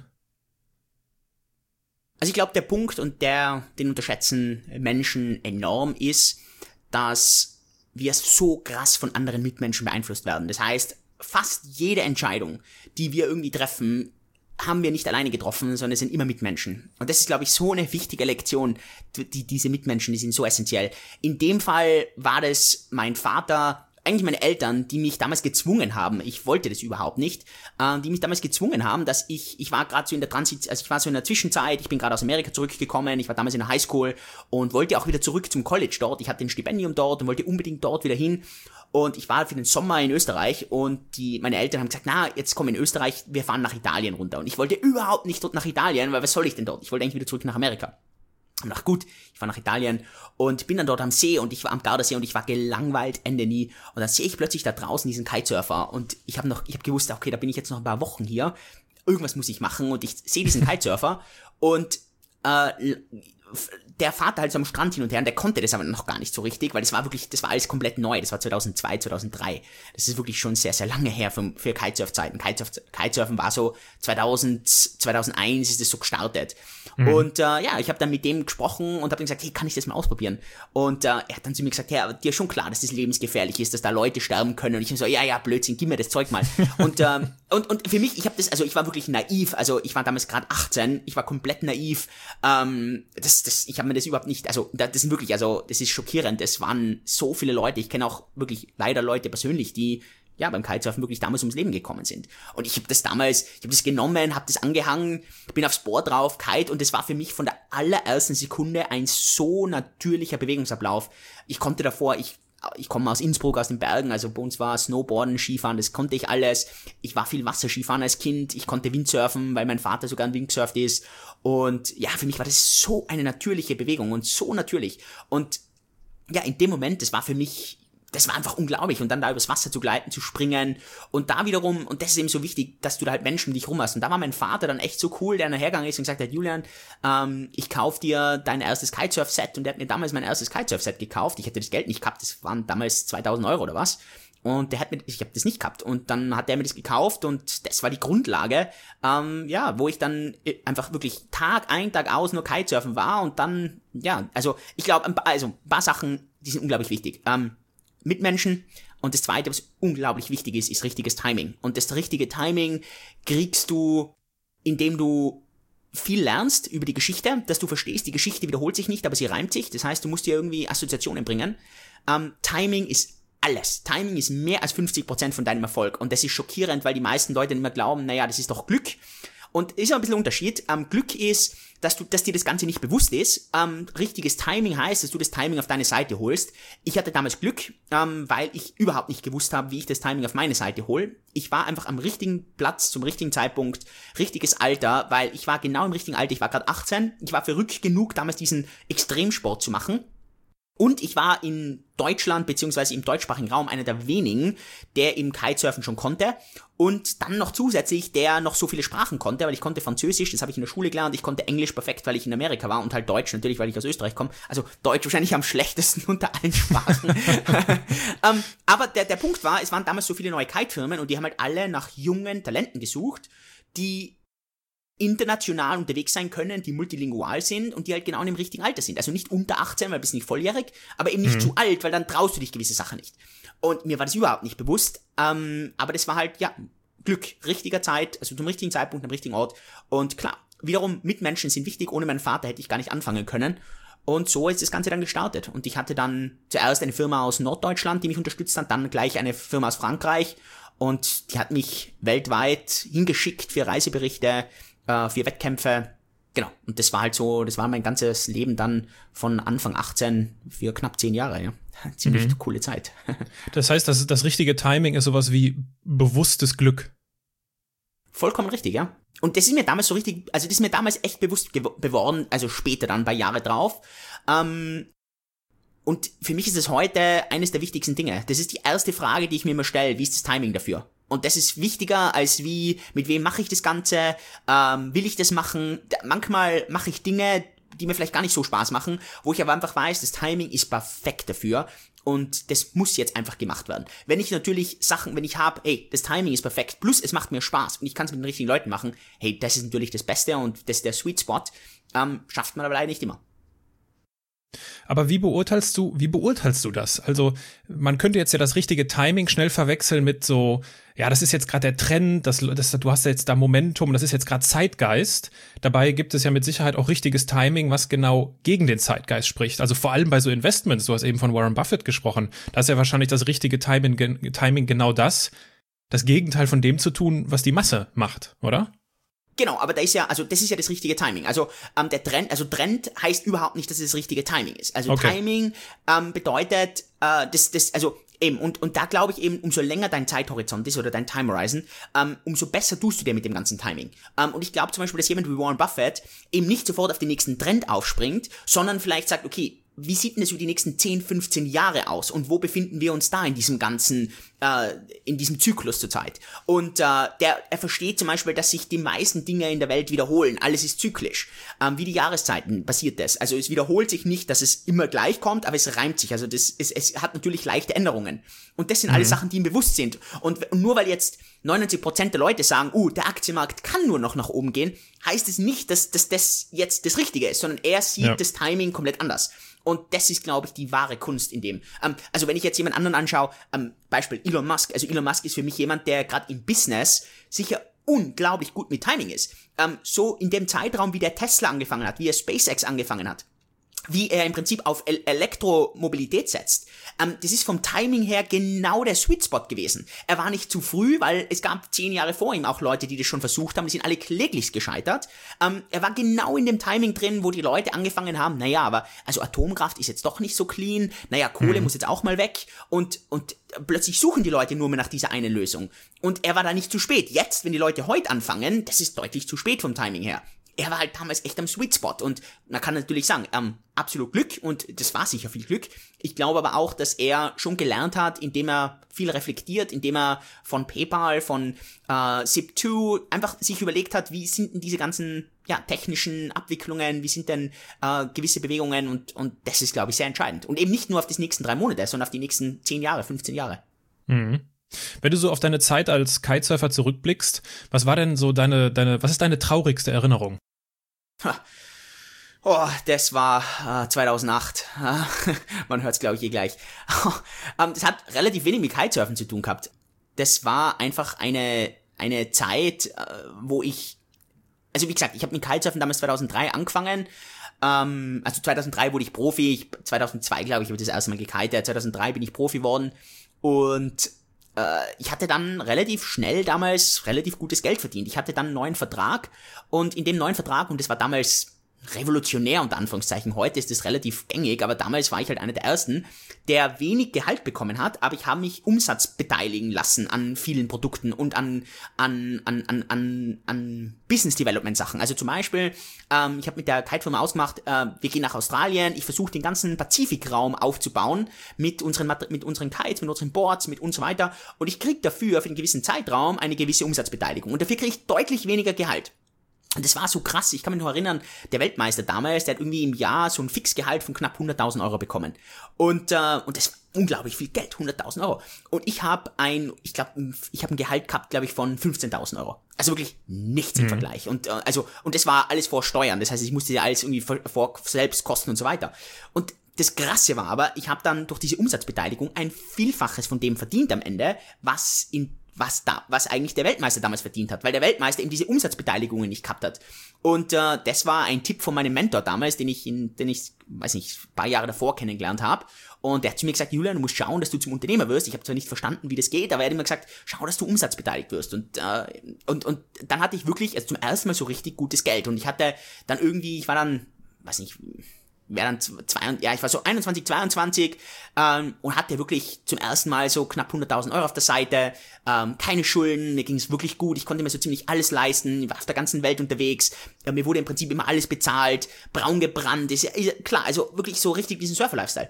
Also ich glaube, der Punkt, und der, den unterschätzen Menschen enorm, ist, dass wir so krass von anderen Mitmenschen beeinflusst werden. Das heißt, fast jede Entscheidung, die wir irgendwie treffen, haben wir nicht alleine getroffen, sondern es sind immer Mitmenschen. Und das ist, glaube ich, so eine wichtige Lektion. Die, diese Mitmenschen, die sind so essentiell. In dem Fall war das mein Vater, eigentlich meine Eltern, die mich damals gezwungen haben, ich wollte das überhaupt nicht, äh, die mich damals gezwungen haben, dass ich, ich war gerade so in der Transit, also ich war so in der Zwischenzeit, ich bin gerade aus Amerika zurückgekommen, ich war damals in der Highschool und wollte auch wieder zurück zum College dort, ich hatte ein Stipendium dort und wollte unbedingt dort wieder hin und ich war für den Sommer in Österreich und die, meine Eltern haben gesagt, na, jetzt komm in Österreich, wir fahren nach Italien runter und ich wollte überhaupt nicht dort nach Italien, weil was soll ich denn dort? Ich wollte eigentlich wieder zurück nach Amerika. Und ach gut, ich war nach Italien und bin dann dort am See und ich war am Gardasee und ich war gelangweilt, Ende nie. Und dann sehe ich plötzlich da draußen diesen Kitesurfer und ich habe noch, ich habe gewusst, okay, da bin ich jetzt noch ein paar Wochen hier. Irgendwas muss ich machen und ich sehe diesen Kitesurfer und äh, der fährt halt so am Strand hin und her und der konnte das aber noch gar nicht so richtig, weil das war wirklich, das war alles komplett neu, das war zweitausendzwei, zweitausenddrei. Das ist wirklich schon sehr, sehr lange her für, für Kitesurf-Zeiten. Kitesurf, Kitesurfen war so zweitausend, zweitausendeins ist das so gestartet. Mhm. Und äh, ja, ich habe dann mit dem gesprochen und habe dann gesagt, hey, kann ich das mal ausprobieren? Und äh, er hat dann zu mir gesagt, ja, dir ist schon klar, dass das lebensgefährlich ist, dass da Leute sterben können. Und ich so, ja, ja, Blödsinn, gib mir das Zeug mal. und, äh, und und für mich, ich habe das, also ich war wirklich naiv, also ich war damals gerade achtzehn, ich war komplett naiv. Ähm, das, das, ich habe mir das überhaupt nicht, also das sind wirklich, also das ist schockierend, es waren so viele Leute, ich kenne auch wirklich leider Leute persönlich, die ja beim Kitesurfen wirklich damals ums Leben gekommen sind. Und ich habe das damals, ich habe das genommen, habe das angehangen, bin aufs Board drauf, Kite, und das war für mich von der allerersten Sekunde ein so natürlicher Bewegungsablauf. Ich konnte davor, ich ich komme aus Innsbruck, aus den Bergen, also bei uns war Snowboarden, Skifahren, das konnte ich alles. Ich war viel Wasserskifahren als Kind, ich konnte Windsurfen, weil mein Vater sogar ein Windsurft ist. Und ja, für mich war das so eine natürliche Bewegung und so natürlich. Und ja, in dem Moment, das war für mich, das war einfach unglaublich. Und dann da übers Wasser zu gleiten, zu springen und da wiederum, und das ist eben so wichtig, dass du da halt Menschen um dich rum hast. Und da war mein Vater dann echt so cool, der nachhergegangen ist und gesagt hat, Julian, ähm, ich kauf dir dein erstes Kitesurf-Set. Und der hat mir damals mein erstes Kitesurf-Set gekauft. Ich hätte das Geld nicht gehabt, das waren damals zweitausend Euro oder was. Und der hat mir, ich habe das nicht gehabt. Und dann hat der mir das gekauft und das war die Grundlage, ähm, ja, wo ich dann einfach wirklich Tag ein, Tag aus nur Kitesurfen war. Und dann, ja, also ich glaube, also ein paar Sachen, die sind unglaublich wichtig. Ähm, Mitmenschen. Und das Zweite, was unglaublich wichtig ist, ist richtiges Timing. Und das richtige Timing kriegst du, indem du viel lernst über die Geschichte, dass du verstehst, die Geschichte wiederholt sich nicht, aber sie reimt sich. Das heißt, du musst dir irgendwie Assoziationen bringen. Ähm, Timing ist alles. Timing ist mehr als fünfzig Prozent von deinem Erfolg. Und das ist schockierend, weil die meisten Leute immer glauben, naja, das ist doch Glück. Und ist ja ein bisschen Unterschied. Ähm, Glück ist, dass du, dass dir das Ganze nicht bewusst ist. Ähm, richtiges Timing heißt, dass du das Timing auf deine Seite holst. Ich hatte damals Glück, ähm, weil ich überhaupt nicht gewusst habe, wie ich das Timing auf meine Seite hole. Ich war einfach am richtigen Platz, zum richtigen Zeitpunkt, richtiges Alter, weil ich war genau im richtigen Alter. Ich war gerade achtzehn. Ich war verrückt genug, damals diesen Extremsport zu machen. Und ich war in Deutschland, beziehungsweise im deutschsprachigen Raum, einer der wenigen, der im Kitesurfen schon konnte. Und dann noch zusätzlich, der noch so viele Sprachen konnte, weil ich konnte Französisch, das habe ich in der Schule gelernt, ich konnte Englisch perfekt, weil ich in Amerika war, und halt Deutsch natürlich, weil ich aus Österreich komme. Also Deutsch wahrscheinlich am schlechtesten unter allen Sprachen. ähm, aber der, der Punkt war, es waren damals so viele neue Kite-Firmen und die haben halt alle nach jungen Talenten gesucht, die international unterwegs sein können, die multilingual sind und die halt genau in dem richtigen Alter sind. Also nicht unter achtzehn, weil du bist nicht volljährig, aber eben nicht mhm. zu alt, weil dann traust du dich gewisse Sachen nicht. Und mir war das überhaupt nicht bewusst, ähm, aber das war halt, ja, Glück, richtiger Zeit, also zum richtigen Zeitpunkt, am richtigen Ort. Und klar, wiederum, Mitmenschen sind wichtig, ohne meinen Vater hätte ich gar nicht anfangen können. Und so ist das Ganze dann gestartet. Und ich hatte dann zuerst eine Firma aus Norddeutschland, die mich unterstützt hat, dann gleich eine Firma aus Frankreich, und die hat mich weltweit hingeschickt für Reiseberichte, für Wettkämpfe, genau. Und das war halt so, das war mein ganzes Leben dann von Anfang achtzehn für knapp zehn Jahre, ja. Ziemlich mhm. coole Zeit. Das heißt, das, das richtige Timing ist sowas wie bewusstes Glück. Vollkommen richtig, ja. Und das ist mir damals so richtig, also das ist mir damals echt bewusst gew- geworden, also später dann, bei Jahre drauf. Ähm, und für mich ist es heute eines der wichtigsten Dinge. Das ist die erste Frage, die ich mir immer stelle. Wie ist das Timing dafür? Und das ist wichtiger als wie, mit wem mache ich das Ganze, ähm, will ich das machen? Manchmal mache ich Dinge, die mir vielleicht gar nicht so Spaß machen, wo ich aber einfach weiß, das Timing ist perfekt dafür und das muss jetzt einfach gemacht werden. Wenn ich natürlich Sachen, wenn ich habe, hey, das Timing ist perfekt, plus es macht mir Spaß und ich kann es mit den richtigen Leuten machen, hey, das ist natürlich das Beste und das ist der Sweet Spot, ähm, schafft man aber leider nicht immer. Aber wie beurteilst du, wie beurteilst du das? Also, man könnte jetzt ja das richtige Timing schnell verwechseln mit so, ja, das ist jetzt gerade der Trend, das, das, du hast ja jetzt da Momentum, das ist jetzt gerade Zeitgeist. Dabei gibt es ja mit Sicherheit auch richtiges Timing, was genau gegen den Zeitgeist spricht. Also vor allem bei so Investments, du hast eben von Warren Buffett gesprochen, da ist ja wahrscheinlich das richtige Timing, Timing genau das, das Gegenteil von dem zu tun, was die Masse macht, oder? Genau, aber da ist ja, also das ist ja das richtige Timing. Also ähm, der Trend, also Trend heißt überhaupt nicht, dass es das richtige Timing ist. Also okay. Timing ähm, bedeutet, äh, das, das, also eben, und, und da glaube ich eben, umso länger dein Zeithorizont ist oder dein Time Horizon, ähm, umso besser tust du dir mit dem ganzen Timing. Ähm, und ich glaube zum Beispiel, dass jemand wie Warren Buffett eben nicht sofort auf den nächsten Trend aufspringt, sondern vielleicht sagt, okay, wie sieht denn das über die nächsten zehn, fünfzehn Jahre aus und wo befinden wir uns da in diesem ganzen, äh, in diesem Zyklus zurzeit? Und äh, der, er versteht zum Beispiel, dass sich die meisten Dinge in der Welt wiederholen. Alles ist zyklisch. Ähm, wie die Jahreszeiten passiert das. Also es wiederholt sich nicht, dass es immer gleich kommt, aber es reimt sich. Also das, es, es hat natürlich leichte Änderungen. Und das sind mhm. alles Sachen, die ihm bewusst sind. Und, und nur weil jetzt neunundneunzig Prozent der Leute sagen, uh, der Aktienmarkt kann nur noch nach oben gehen, heißt es nicht, dass, dass das jetzt das Richtige ist, sondern er sieht ja. das Timing komplett anders. Und das ist, glaube ich, die wahre Kunst in dem. Ähm, also wenn ich jetzt jemand anderen anschaue, ähm, Beispiel Elon Musk. Also Elon Musk ist für mich jemand, der gerade im Business sicher unglaublich gut mit Timing ist. Ähm, so in dem Zeitraum, wie der Tesla angefangen hat, wie er SpaceX angefangen hat, wie er im Prinzip auf El- Elektromobilität setzt. Ähm, das ist vom Timing her genau der Sweet Spot gewesen. Er war nicht zu früh, weil es gab zehn Jahre vor ihm auch Leute, die das schon versucht haben, die sind alle kläglichst gescheitert. Ähm, er war genau in dem Timing drin, wo die Leute angefangen haben, naja, aber also Atomkraft ist jetzt doch nicht so clean, naja, Kohle mhm. muss jetzt auch mal weg und, und plötzlich suchen die Leute nur mehr nach dieser einen Lösung. Und er war da nicht zu spät. Jetzt, wenn die Leute heute anfangen, das ist deutlich zu spät vom Timing her. Er war halt damals echt am Sweet Spot und man kann natürlich sagen, ähm, absolut Glück und das war sicher viel Glück. Ich glaube aber auch, dass er schon gelernt hat, indem er viel reflektiert, indem er von PayPal, von äh, Zip zwei einfach sich überlegt hat, wie sind denn diese ganzen ja technischen Abwicklungen, wie sind denn äh, gewisse Bewegungen und und das ist, glaube ich, sehr entscheidend. Und eben nicht nur auf die nächsten drei Monate, sondern auf die nächsten zehn Jahre, fünfzehn Jahre. Mhm. Wenn du so auf deine Zeit als Kitesurfer zurückblickst, was war denn so deine, deine, was ist deine traurigste Erinnerung? Ha. Oh, das war äh, zweitausendacht. Man hört es, glaube ich, eh gleich. ähm, das hat relativ wenig mit Kitesurfen zu tun gehabt. Das war einfach eine eine Zeit, äh, wo ich, also wie gesagt, ich habe mit Kitesurfen damals zweitausenddrei angefangen. Ähm, also zweitausenddrei wurde ich Profi. Ich, zweitausendzwei, glaube ich, habe ich das erste Mal gekitet. zweitausenddrei bin ich Profi geworden. Und ich hatte dann relativ schnell damals relativ gutes Geld verdient. Ich hatte dann einen neuen Vertrag und in dem neuen Vertrag, und das war damals revolutionär unter Anführungszeichen, heute ist das relativ gängig, aber damals war ich halt einer der Ersten, der wenig Gehalt bekommen hat, aber ich habe mich Umsatz beteiligen lassen an vielen Produkten und an an an an an, an Business Development Sachen. Also zum Beispiel, ähm, ich habe mit der Kite-Firma ausgemacht, äh, wir gehen nach Australien, ich versuche den ganzen Pazifikraum aufzubauen mit unseren mit unseren Kites, mit unseren Boards, mit und so weiter und ich kriege dafür für einen gewissen Zeitraum eine gewisse Umsatzbeteiligung und dafür kriege ich deutlich weniger Gehalt. Und das war so krass, ich kann mich noch erinnern, der Weltmeister damals, der hat irgendwie im Jahr so ein Fixgehalt von knapp hunderttausend Euro bekommen. Und äh, und das war unglaublich viel Geld, hunderttausend Euro. Und ich habe ein, ich glaube, ich habe ein Gehalt gehabt, glaube ich, von fünfzehntausend Euro. Also wirklich nichts im mhm. Vergleich. Und äh, also und das war alles vor Steuern, das heißt, ich musste ja alles irgendwie vor, vor selbst kosten und so weiter. Und das Krasse war aber, ich habe dann durch diese Umsatzbeteiligung ein Vielfaches von dem verdient am Ende, was in was da, was eigentlich der Weltmeister damals verdient hat, weil der Weltmeister eben diese Umsatzbeteiligungen nicht gehabt hat. Und äh, das war ein Tipp von meinem Mentor damals, den ich, in, den ich, weiß nicht, ein paar Jahre davor kennengelernt habe. Und der hat zu mir gesagt, Julian, du musst schauen, dass du zum Unternehmer wirst. Ich habe zwar nicht verstanden, wie das geht, aber er hat immer gesagt, schau, dass du umsatzbeteiligt wirst. Und äh, und und dann hatte ich wirklich, also zum ersten Mal so richtig gutes Geld. Und ich hatte dann irgendwie, ich war dann, weiß nicht, wäre dann zwei, ja, ich war so einundzwanzig, zweiundzwanzig ähm, und hatte wirklich zum ersten Mal so knapp hunderttausend Euro auf der Seite, ähm, keine Schulden, mir ging es wirklich gut, ich konnte mir so ziemlich alles leisten, ich war auf der ganzen Welt unterwegs, ja, mir wurde im Prinzip immer alles bezahlt, braun gebrannt, ist ja, ist ja klar, also wirklich so richtig diesen Surfer-Lifestyle.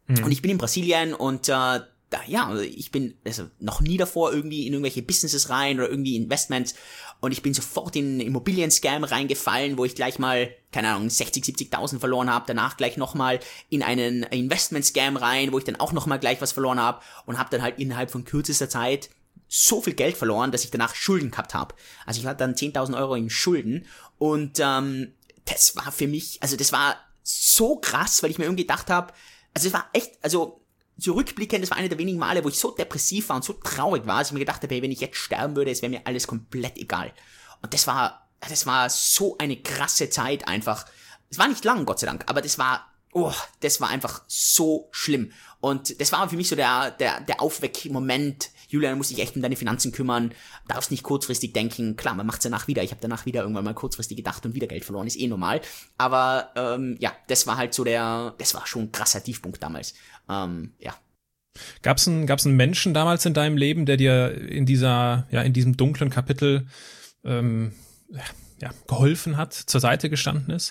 Mhm. Und ich bin in Brasilien und äh, da, ja, ich bin also noch nie davor irgendwie in irgendwelche Businesses rein oder irgendwie Investments und ich bin sofort in einen Immobilien-Scam reingefallen, wo ich gleich mal, keine Ahnung, sechzig, siebzigtausend verloren habe, danach gleich nochmal in einen Investment-Scam rein, wo ich dann auch nochmal gleich was verloren habe und habe dann halt innerhalb von kürzester Zeit so viel Geld verloren, dass ich danach Schulden gehabt habe. Also ich hatte dann zehntausend Euro in Schulden und ähm, das war für mich, also das war so krass, weil ich mir irgendwie gedacht habe, also es war echt, also zurückblickend, das war eine der wenigen Male, wo ich so depressiv war und so traurig war, dass ich mir gedacht habe, hey, wenn ich jetzt sterben würde, es wäre mir alles komplett egal. Und das war, das war so eine krasse Zeit einfach. Es war nicht lang, Gott sei Dank, aber das war, oh, das war einfach so schlimm. Und das war für mich so der, der, der Aufweckmoment. Julian, du musst dich echt um deine Finanzen kümmern, darfst nicht kurzfristig denken. Klar, man macht's danach wieder. Ich habe danach wieder irgendwann mal kurzfristig gedacht und wieder Geld verloren, ist eh normal. Aber ähm, ja, das war halt so der, das war schon ein krasser Tiefpunkt damals. Ähm, ja. Gab's einen, gab's einen Menschen damals in deinem Leben, der dir in dieser, ja, in diesem dunklen Kapitel ähm, ja, geholfen hat, zur Seite gestanden ist?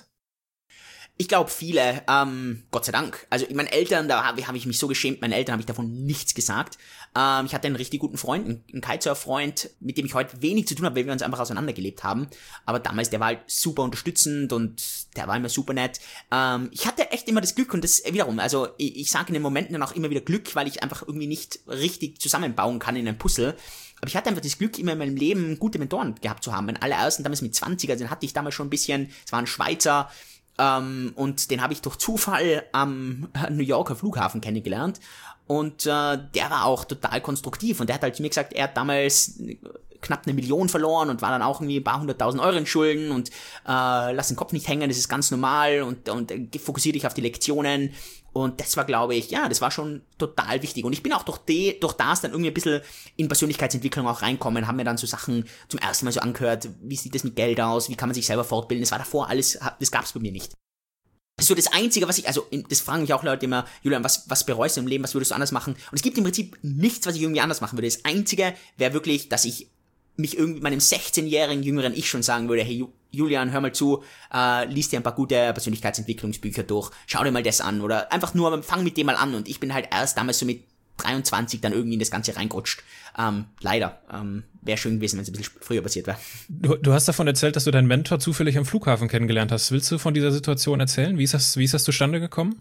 Ich glaube viele, ähm, Gott sei Dank. Also meinen Eltern, da habe hab ich mich so geschämt, meinen Eltern habe ich davon nichts gesagt. Ähm, ich hatte einen richtig guten Freund, einen, einen Kitesurf-Freund, mit dem ich heute wenig zu tun habe, weil wir uns einfach auseinandergelebt haben. Aber damals, der war halt super unterstützend und der war immer super nett. Ähm, ich hatte echt immer das Glück und das wiederum, also ich, ich sage in den Momenten dann auch immer wieder Glück, weil ich einfach irgendwie nicht richtig zusammenbauen kann in einem Puzzle. Aber ich hatte einfach das Glück, immer in meinem Leben gute Mentoren gehabt zu haben. Mein allerersten damals mit zwanzig, also den hatte ich damals schon ein bisschen, es war ein Schweizer, Um, und den habe ich durch Zufall am New Yorker Flughafen kennengelernt und äh, der war auch total konstruktiv und der hat halt zu mir gesagt, er hat damals knapp eine Million verloren und war dann auch irgendwie ein paar hunderttausend Euro in Schulden und äh, lass den Kopf nicht hängen, das ist ganz normal und, und äh, fokussier dich auf die Lektionen. Und das war, glaube ich, ja, das war schon total wichtig. Und ich bin auch durch, die, durch das dann irgendwie ein bisschen in Persönlichkeitsentwicklung auch reinkommen, haben mir dann so Sachen zum ersten Mal so angehört, wie sieht das mit Geld aus, wie kann man sich selber fortbilden. Das war davor alles, das gab es bei mir nicht. So das Einzige, was ich, also das fragen mich auch Leute immer, Julian, was, was bereust du im Leben, was würdest du anders machen? Und es gibt im Prinzip nichts, was ich irgendwie anders machen würde. Das Einzige wäre wirklich, dass ich mich irgendwie meinem sechzehnjährigen jüngeren Ich schon sagen würde, hey Julian, hör mal zu, äh, lies dir ein paar gute Persönlichkeitsentwicklungsbücher durch, schau dir mal das an oder einfach nur, fang mit dem mal an und ich bin halt erst damals so mit dreiundzwanzig dann irgendwie in das Ganze reingerutscht. Ähm, leider. Ähm, wäre schön gewesen, wenn es ein bisschen früher passiert wäre. Du, du hast davon erzählt, dass du deinen Mentor zufällig am Flughafen kennengelernt hast. Willst du von dieser Situation erzählen? Wie ist das, wie ist das zustande gekommen?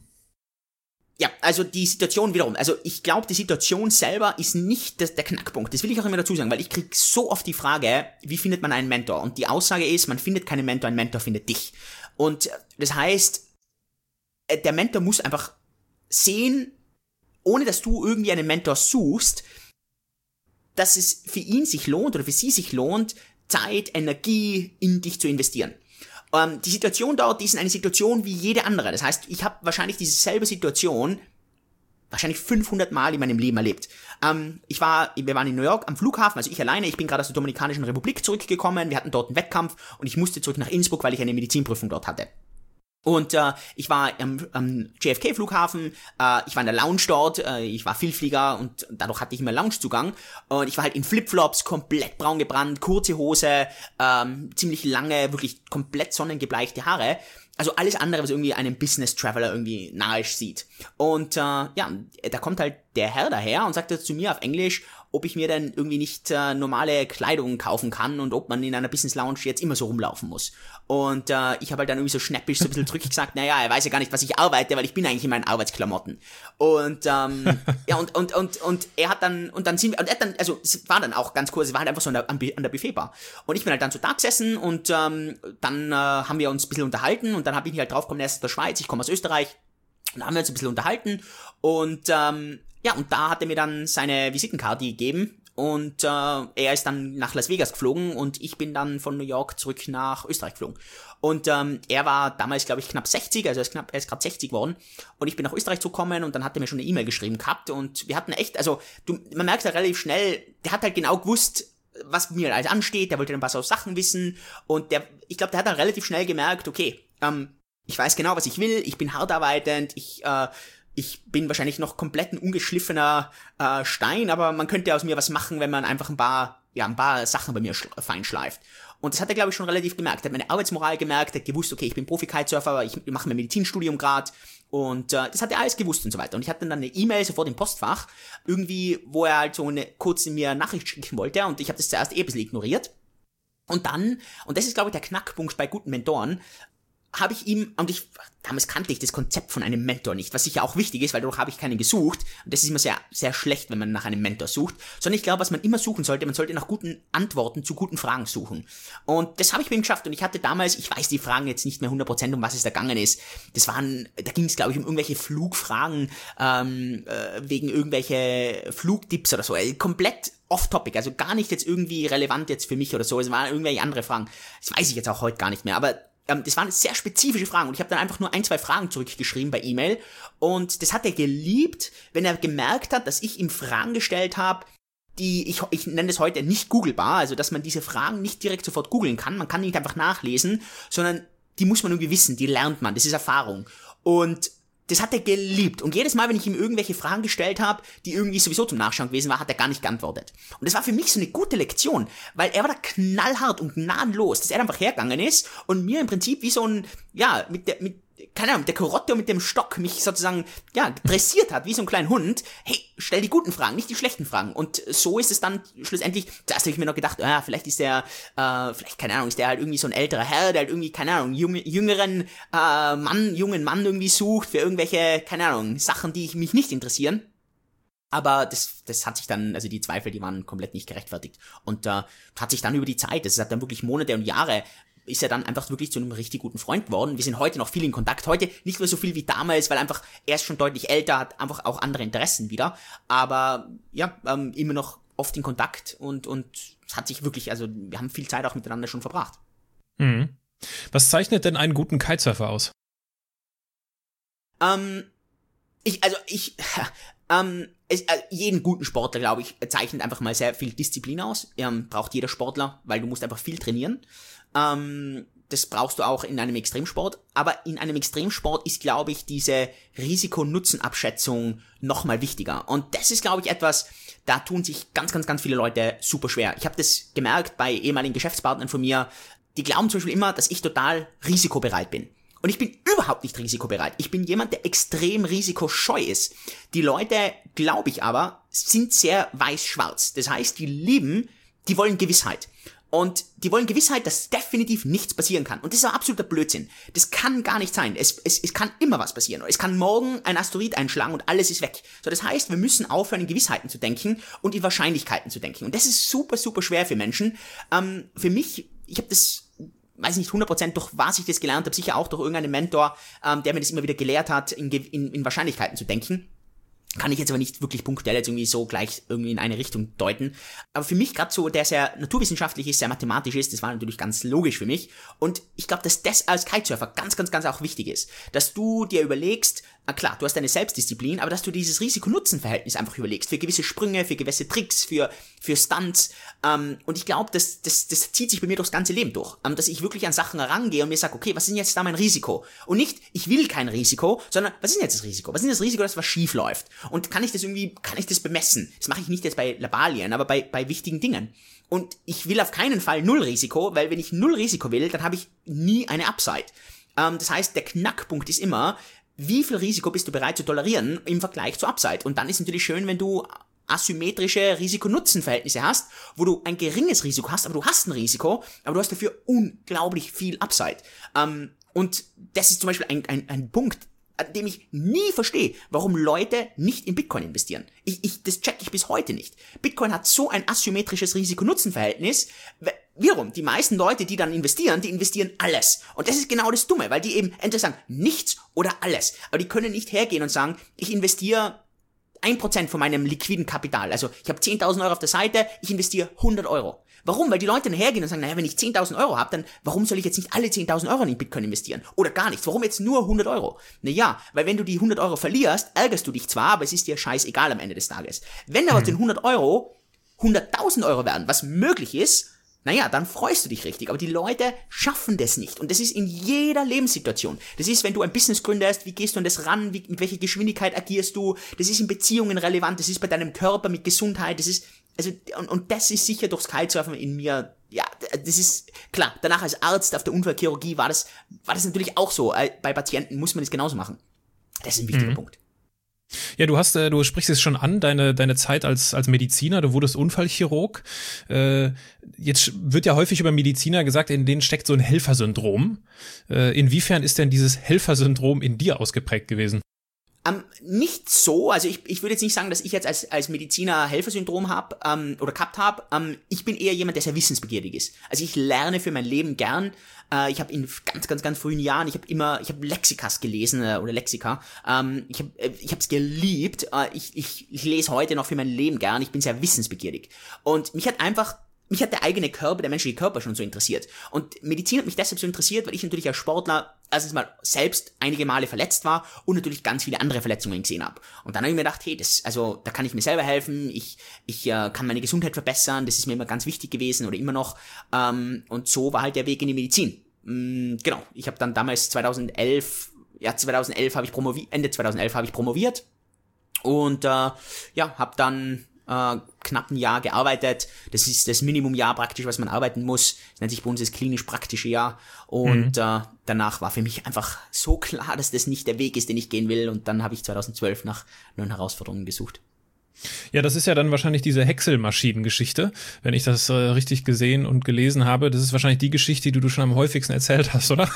Ja, also die Situation wiederum, also ich glaube, die Situation selber ist nicht das, der Knackpunkt. Das will ich auch immer dazu sagen, weil ich krieg so oft die Frage, wie findet man einen Mentor? Und die Aussage ist, man findet keinen Mentor, ein Mentor findet dich. Und das heißt, der Mentor muss einfach sehen, ohne dass du irgendwie einen Mentor suchst, dass es für ihn sich lohnt oder für sie sich lohnt, Zeit, Energie in dich zu investieren. Ähm, die Situation dort, die ist eine Situation wie jede andere. Das heißt, ich habe wahrscheinlich dieselbe Situation wahrscheinlich fünfhundert Mal in meinem Leben erlebt. Ähm, ich war, wir waren in New York am Flughafen, also ich alleine, ich bin gerade aus der Dominikanischen Republik zurückgekommen, wir hatten dort einen Wettkampf und ich musste zurück nach Innsbruck, weil ich eine Medizinprüfung dort hatte. Und äh, ich war am, am J F K-Flughafen, äh, ich war in der Lounge dort, äh, ich war Vielflieger und dadurch hatte ich immer Loungezugang. Und ich war halt in Flipflops, komplett braun gebrannt, kurze Hose, ähm, ziemlich lange, wirklich komplett sonnengebleichte Haare. Also alles andere, was irgendwie einem Business-Traveler irgendwie nahe sieht. Und äh, ja, da kommt halt der Herr daher und sagt zu mir auf Englisch, ob ich mir denn irgendwie nicht äh, normale Kleidung kaufen kann und ob man in einer Business Lounge jetzt immer so rumlaufen muss. Und äh, ich habe halt dann irgendwie so schnäppisch so ein bisschen drückig gesagt, naja, er weiß ja gar nicht, was ich arbeite, weil ich bin eigentlich in meinen Arbeitsklamotten. Und ähm, ja, und, und, und, und er hat dann, und dann sind wir, und er hat dann, also es war dann auch ganz kurz, es war halt einfach so an der, an der Buffetbar. Und ich bin halt dann so da gesessen und ähm, dann äh, haben wir uns ein bisschen unterhalten und dann habe ich mich halt draufgekommen, er ist aus der Schweiz, ich komme aus Österreich. Und da haben wir uns ein bisschen unterhalten und ähm, ja, und da hat er mir dann seine Visitenkarte gegeben und äh, er ist dann nach Las Vegas geflogen und ich bin dann von New York zurück nach Österreich geflogen. Und ähm, er war damals, glaube ich, knapp sechzig, also er ist, knapp, er ist gerade sechzig geworden und ich bin nach Österreich gekommen und dann hat er mir schon eine E-Mail geschrieben gehabt und wir hatten echt, also du, man merkt ja relativ schnell, der hat halt genau gewusst, was mir alles ansteht, der wollte dann ein paar so Sachen wissen und der, ich glaube, der hat dann relativ schnell gemerkt, okay, ähm, ich weiß genau, was ich will, ich bin hart arbeitend, ich, äh, ich bin wahrscheinlich noch komplett ein ungeschliffener äh, Stein, aber man könnte aus mir was machen, wenn man einfach ein paar, ja, ein paar Sachen bei mir feinschleift. Und das hat er, glaube ich, schon relativ gemerkt. Er hat meine Arbeitsmoral gemerkt, er hat gewusst, okay, ich bin Profi-Kitesurfer, ich mache mein Medizinstudium gerade. Und äh, das hat er alles gewusst und so weiter. Und ich hatte dann eine E-Mail sofort im Postfach, irgendwie, wo er halt so eine kurze mir Nachricht schicken wollte. Und ich habe das zuerst eh ein bisschen ignoriert. Und dann, und das ist, glaube ich, der Knackpunkt bei guten Mentoren, habe ich ihm, und ich, damals kannte ich das Konzept von einem Mentor nicht, was sicher auch wichtig ist, weil dadurch habe ich keinen gesucht, und das ist immer sehr, sehr schlecht, wenn man nach einem Mentor sucht, sondern ich glaube, was man immer suchen sollte, man sollte nach guten Antworten zu guten Fragen suchen. Und das habe ich bei ihm geschafft, und ich hatte damals, ich weiß die Fragen jetzt nicht mehr hundert Prozent, um was es da gegangen ist, das waren, da ging es, glaube ich, um irgendwelche Flugfragen, ähm, äh, wegen irgendwelche Flugtipps oder so, also komplett off-topic, also gar nicht jetzt irgendwie relevant jetzt für mich oder so, es waren irgendwelche andere Fragen, das weiß ich jetzt auch heute gar nicht mehr, aber das waren sehr spezifische Fragen und ich habe dann einfach nur ein, zwei Fragen zurückgeschrieben bei E-Mail und das hat er geliebt, wenn er gemerkt hat, dass ich ihm Fragen gestellt habe, die, ich, ich nenne das heute nicht googlebar, also dass man diese Fragen nicht direkt sofort googeln kann, man kann nicht einfach nachlesen, sondern die muss man irgendwie wissen, die lernt man, das ist Erfahrung. Und das hat er geliebt. Und jedes Mal, wenn ich ihm irgendwelche Fragen gestellt habe, die irgendwie sowieso zum Nachschauen gewesen war, hat er gar nicht geantwortet. Und das war für mich so eine gute Lektion, weil er war da knallhart und gnadenlos, dass er einfach hergegangen ist und mir im Prinzip wie so ein, ja, mit der, mit, keine Ahnung, mit der Karotte und mit dem Stock mich sozusagen, ja, dressiert hat, wie so ein kleiner Hund. Hey, stell die guten Fragen, nicht die schlechten Fragen. Und so ist es dann schlussendlich, zuerst habe ich mir noch gedacht, ah, vielleicht ist der, äh, vielleicht, keine Ahnung, ist der halt irgendwie so ein älterer Herr, der halt irgendwie, keine Ahnung, junge, jüngeren äh, Mann, jungen Mann irgendwie sucht für irgendwelche, keine Ahnung, Sachen, die mich nicht interessieren. Aber das, das hat sich dann, also die Zweifel, die waren komplett nicht gerechtfertigt. Und äh, hat sich dann über die Zeit, das hat dann wirklich Monate und Jahre, ist er dann einfach wirklich zu einem richtig guten Freund geworden. Wir sind heute noch viel in Kontakt. Heute nicht mehr so viel wie damals, weil einfach er ist schon deutlich älter, hat einfach auch andere Interessen wieder. Aber ja, ähm, immer noch oft in Kontakt und und es hat sich wirklich, also wir haben viel Zeit auch miteinander schon verbracht. Mhm. Was zeichnet denn einen guten Kitesurfer aus? Ähm, ich, also ich, ähm, es, also jeden guten Sportler, glaube ich, zeichnet einfach mal sehr viel Disziplin aus. Ähm, braucht jeder Sportler, weil du musst einfach viel trainieren. Ähm, das brauchst du auch in einem Extremsport, aber in einem Extremsport ist, glaube ich, diese Risiko-Nutzen-Abschätzung nochmal wichtiger. Und das ist, glaube ich, etwas, da tun sich ganz, ganz, ganz viele Leute super schwer. Ich habe das gemerkt bei ehemaligen Geschäftspartnern von mir, die glauben zum Beispiel immer, dass ich total risikobereit bin. Und ich bin überhaupt nicht risikobereit. Ich bin jemand, der extrem risikoscheu ist. Die Leute, glaube ich aber, sind sehr weiß-schwarz. Das heißt, die lieben, die wollen Gewissheit. Und die wollen Gewissheit, dass definitiv nichts passieren kann. Und das ist ein absoluter Blödsinn. Das kann gar nicht sein. Es, es, es kann immer was passieren. Es kann morgen ein Asteroid einschlagen und alles ist weg. So, das heißt, wir müssen aufhören, in Gewissheiten zu denken und in Wahrscheinlichkeiten zu denken. Und das ist super, super schwer für Menschen. Ähm, für mich, ich habe das, weiß nicht hundert Prozent durch was ich das gelernt habe, sicher auch durch irgendeinen Mentor, ähm, der mir das immer wieder gelehrt hat, in, in, in Wahrscheinlichkeiten zu denken. Kann ich jetzt aber nicht wirklich punktuell jetzt irgendwie so gleich irgendwie in eine Richtung deuten. Aber für mich gerade so, der sehr naturwissenschaftlich ist, sehr mathematisch ist, das war natürlich ganz logisch für mich. Und ich glaube, dass das als Kitesurfer ganz, ganz, ganz auch wichtig ist. Dass du dir überlegst, na klar, du hast deine Selbstdisziplin, aber dass du dieses Risiko-Nutzen-Verhältnis einfach überlegst. Für gewisse Sprünge, für gewisse Tricks, für für Stunts. Ähm, und ich glaube, das, das, das zieht sich bei mir durchs ganze Leben durch. Ähm, dass ich wirklich an Sachen herangehe und mir sage, okay, was ist denn jetzt da mein Risiko? Und nicht, ich will kein Risiko, sondern was ist denn jetzt das Risiko? Was ist denn das Risiko, dass was schief läuft? Und kann ich das irgendwie, kann ich das bemessen? Das mache ich nicht jetzt bei Labalien, aber bei, bei wichtigen Dingen. Und ich will auf keinen Fall null Risiko, weil wenn ich null Risiko will, dann habe ich nie eine Upside. Ähm, das heißt, der Knackpunkt ist immer, wie viel Risiko bist du bereit zu tolerieren im Vergleich zur Upside? Und dann ist natürlich schön, wenn du asymmetrische Risiko-Nutzen-Verhältnisse hast, wo du ein geringes Risiko hast, aber du hast ein Risiko, aber du hast dafür unglaublich viel Upside. Ähm, und das ist zum Beispiel ein, ein, ein Punkt, an dem ich nie verstehe, warum Leute nicht in Bitcoin investieren. Ich, ich, das check ich bis heute nicht. Bitcoin hat so ein asymmetrisches Risiko-Nutzen-Verhältnis. Wiederum, die meisten Leute, die dann investieren, die investieren alles. Und das ist genau das Dumme, weil die eben entweder sagen, nichts oder alles. Aber die können nicht hergehen und sagen, ich investiere ein Prozent von meinem liquiden Kapital. Also ich habe zehntausend Euro auf der Seite, ich investiere hundert Euro. Warum? Weil die Leute dann hergehen und sagen, naja, wenn ich zehntausend Euro habe, dann warum soll ich jetzt nicht alle zehntausend Euro in Bitcoin investieren? Oder gar nichts. Warum jetzt nur hundert Euro? Naja, weil wenn du die hundert Euro verlierst, ärgerst du dich zwar, aber es ist dir scheißegal am Ende des Tages. Wenn aber aus den hundert Euro hunderttausend Euro werden, was möglich ist, naja, dann freust du dich richtig. Aber die Leute schaffen das nicht. Und das ist in jeder Lebenssituation. Das ist, wenn du ein Business gründest, wie gehst du an das ran, wie, mit welcher Geschwindigkeit agierst du? Das ist in Beziehungen relevant, das ist bei deinem Körper mit Gesundheit, das ist, also, und, und das ist sicher durchs Kitesurfen in mir ja, das ist, klar, danach als Arzt auf der Unfallchirurgie war das, war das natürlich auch so. Bei Patienten muss man das genauso machen. Das ist ein wichtiger mhm. Punkt. Ja, du hast, äh, du sprichst es schon an, deine deine Zeit als als Mediziner. Du wurdest Unfallchirurg. Äh, jetzt wird ja häufig über Mediziner gesagt, in denen steckt so ein Helfersyndrom. Äh, inwiefern ist denn dieses Helfersyndrom in dir ausgeprägt gewesen? Um, nicht so, also ich, ich würde jetzt nicht sagen, dass ich jetzt als, als Mediziner Helfersyndrom habe ähm, oder gehabt habe. Ähm, ich bin eher jemand, der sehr wissensbegierig ist. Also ich lerne für mein Leben gern. Äh, ich habe in ganz, ganz, ganz frühen Jahren, ich habe immer, ich habe Lexikas gelesen äh, oder Lexika. Ähm, ich habe äh, ich habe es geliebt. Äh, ich, ich, ich lese heute noch für mein Leben gern. Ich bin sehr wissensbegierig. Und mich hat einfach Mich hat der eigene Körper, der menschliche Körper schon so interessiert. Und Medizin hat mich deshalb so interessiert, weil ich natürlich als Sportler erstens mal selbst einige Male verletzt war und natürlich ganz viele andere Verletzungen gesehen habe. Und dann habe ich mir gedacht, hey, das, also da kann ich mir selber helfen, ich, ich äh, kann meine Gesundheit verbessern, das ist mir immer ganz wichtig gewesen oder immer noch. Ähm, und so war halt der Weg in die Medizin. Mm, genau, ich habe dann damals zweitausendelf, ja zweitausendelf habe ich promoviert, Ende zweitausendelf habe ich promoviert und äh, ja, habe dann Uh, knapp ein Jahr gearbeitet. Das ist das Minimumjahr praktisch, was man arbeiten muss. Das nennt sich bei uns das klinisch-praktische Jahr. Und mhm. uh, danach war für mich einfach so klar, dass das nicht der Weg ist, den ich gehen will. Und dann habe ich zweitausendzwölf nach neuen Herausforderungen gesucht. Ja, das ist ja dann wahrscheinlich diese Häckselmaschinen-Geschichte, wenn ich das äh, richtig gesehen und gelesen habe. Das ist wahrscheinlich die Geschichte, die du schon am häufigsten erzählt hast, oder?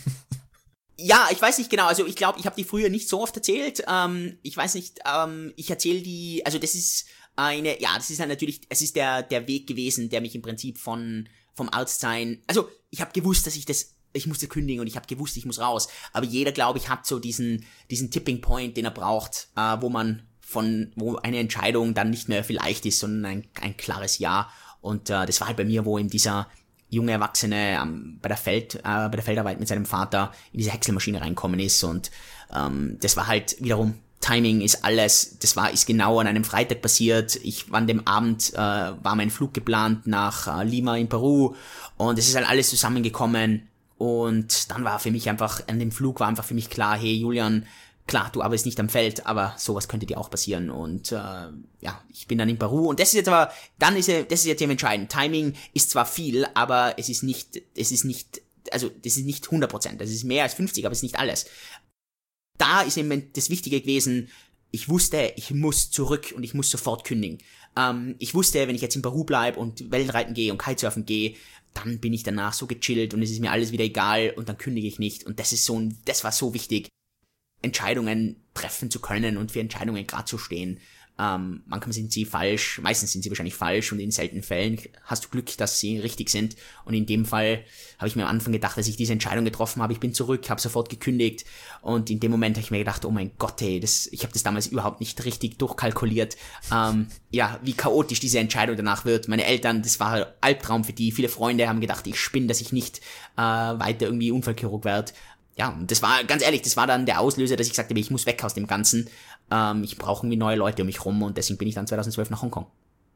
Ja, ich weiß nicht genau, also ich glaube, ich habe die früher nicht so oft erzählt. Ähm, ich weiß nicht, ähm, ich erzähle die, also das ist eine, ja, das ist halt natürlich, es ist der der Weg gewesen, der mich im Prinzip von vom Arzt sein, also ich habe gewusst, dass ich das, ich musste kündigen und ich habe gewusst, ich muss raus, aber jeder, glaube ich, hat so diesen diesen Tipping Point, den er braucht, äh, wo man von, wo eine Entscheidung dann nicht mehr vielleicht ist, sondern ein, ein klares Ja. Und äh, das war halt bei mir, wo eben dieser junge Erwachsene ähm, bei der Feld, äh, bei der Feldarbeit mit seinem Vater in diese Häckselmaschine reinkommen ist und ähm, das war halt wiederum, Timing ist alles, das war, ist genau an einem Freitag passiert. Ich war an dem Abend, äh, war mein Flug geplant nach äh, Lima in Peru und es ist halt alles zusammengekommen und dann war für mich einfach, an dem Flug war einfach für mich klar, hey Julian, klar, du arbeitest nicht am Feld, aber sowas könnte dir auch passieren und äh, ja, ich bin dann in Peru und das ist jetzt aber, dann ist ja, das ist jetzt eben entscheidend. Timing ist zwar viel, aber es ist nicht, es ist nicht, also das ist nicht hundert Prozent, das ist mehr als fünfzig, aber es ist nicht alles. Da ist eben das Wichtige gewesen, ich wusste, ich muss zurück und ich muss sofort kündigen. Ähm, ich wusste, wenn ich jetzt in Peru bleibe und Wellenreiten gehe und Kitesurfen gehe, dann bin ich danach so gechillt und es ist mir alles wieder egal und dann kündige ich nicht und das ist so ein, das war so wichtig, Entscheidungen treffen zu können und für Entscheidungen gerade zu stehen. Ähm, manchmal sind sie falsch, meistens sind sie wahrscheinlich falsch und in seltenen Fällen hast du Glück, dass sie richtig sind. Und in dem Fall habe ich mir am Anfang gedacht, dass ich diese Entscheidung getroffen habe, ich bin zurück, habe sofort gekündigt und in dem Moment habe ich mir gedacht, oh mein Gott, ey, das, ich habe das damals überhaupt nicht richtig durchkalkuliert, ähm, ja, wie chaotisch diese Entscheidung danach wird. Meine Eltern, das war ein Albtraum für die, viele Freunde haben gedacht, ich spinne, dass ich nicht äh, weiter irgendwie Unfallchirurg werde. Ja, und das war, ganz ehrlich, das war dann der Auslöser, dass ich sagte, ich muss weg aus dem Ganzen. Ähm, ich brauche irgendwie neue Leute um mich rum und deswegen bin ich dann zweitausendzwölf nach Hongkong.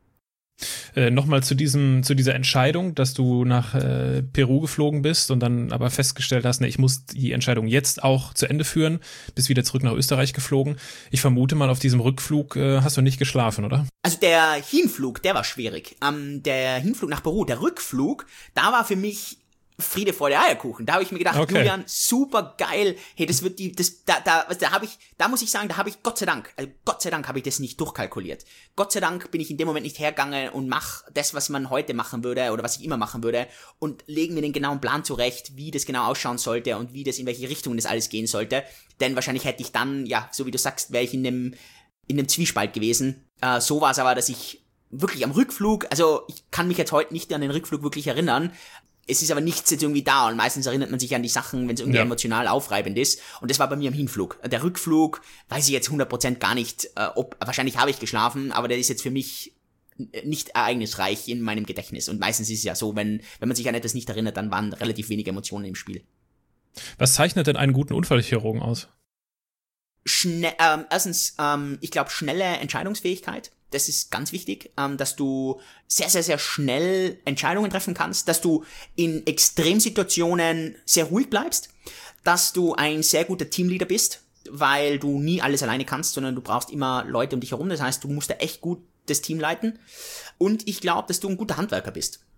Äh, Nochmal zu diesem, zu dieser Entscheidung, dass du nach äh, Peru geflogen bist und dann aber festgestellt hast, ne, ich muss die Entscheidung jetzt auch zu Ende führen, bist wieder zurück nach Österreich geflogen. Ich vermute mal, auf diesem Rückflug äh, hast du nicht geschlafen, oder? Also der Hinflug, der war schwierig. Ähm, der Hinflug nach Peru, der Rückflug, da war für mich Friede, Freude, Eierkuchen. Da habe ich mir gedacht, okay. Julian, super geil. Hey, das wird die, das, da, da, da habe ich, da muss ich sagen, da habe ich Gott sei Dank, also Gott sei Dank habe ich das nicht durchkalkuliert. Gott sei Dank bin ich in dem Moment nicht hergegangen und mach das, was man heute machen würde oder was ich immer machen würde und legen mir den genauen Plan zurecht, wie das genau ausschauen sollte und wie das, in welche Richtung das alles gehen sollte. Denn wahrscheinlich hätte ich dann, ja, so wie du sagst, wäre ich in dem, in dem Zwiespalt gewesen. Äh, so war es aber, dass ich wirklich am Rückflug, also ich kann mich jetzt heute nicht an den Rückflug wirklich erinnern. Es ist aber nichts jetzt irgendwie da und meistens erinnert man sich an die Sachen, wenn es irgendwie ja. emotional aufreibend ist. Und das war bei mir am Hinflug. Der Rückflug weiß ich jetzt hundert Prozent gar nicht, äh, ob, wahrscheinlich habe ich geschlafen, aber der ist jetzt für mich nicht ereignisreich in meinem Gedächtnis. Und meistens ist es ja so, wenn, wenn man sich an etwas nicht erinnert, dann waren relativ wenige Emotionen im Spiel. Was zeichnet denn einen guten Unfallchirurgen aus? Schnell, ähm, erstens, ähm, ich glaube, schnelle Entscheidungsfähigkeit. Das ist ganz wichtig, ähm, dass du sehr, sehr, sehr schnell Entscheidungen treffen kannst, dass du in Extremsituationen sehr ruhig bleibst, dass du ein sehr guter Teamleader bist, weil du nie alles alleine kannst, sondern du brauchst immer Leute um dich herum. Das heißt, du musst da echt gut das Team leiten. Und ich glaube, dass du ein guter Handwerker bist.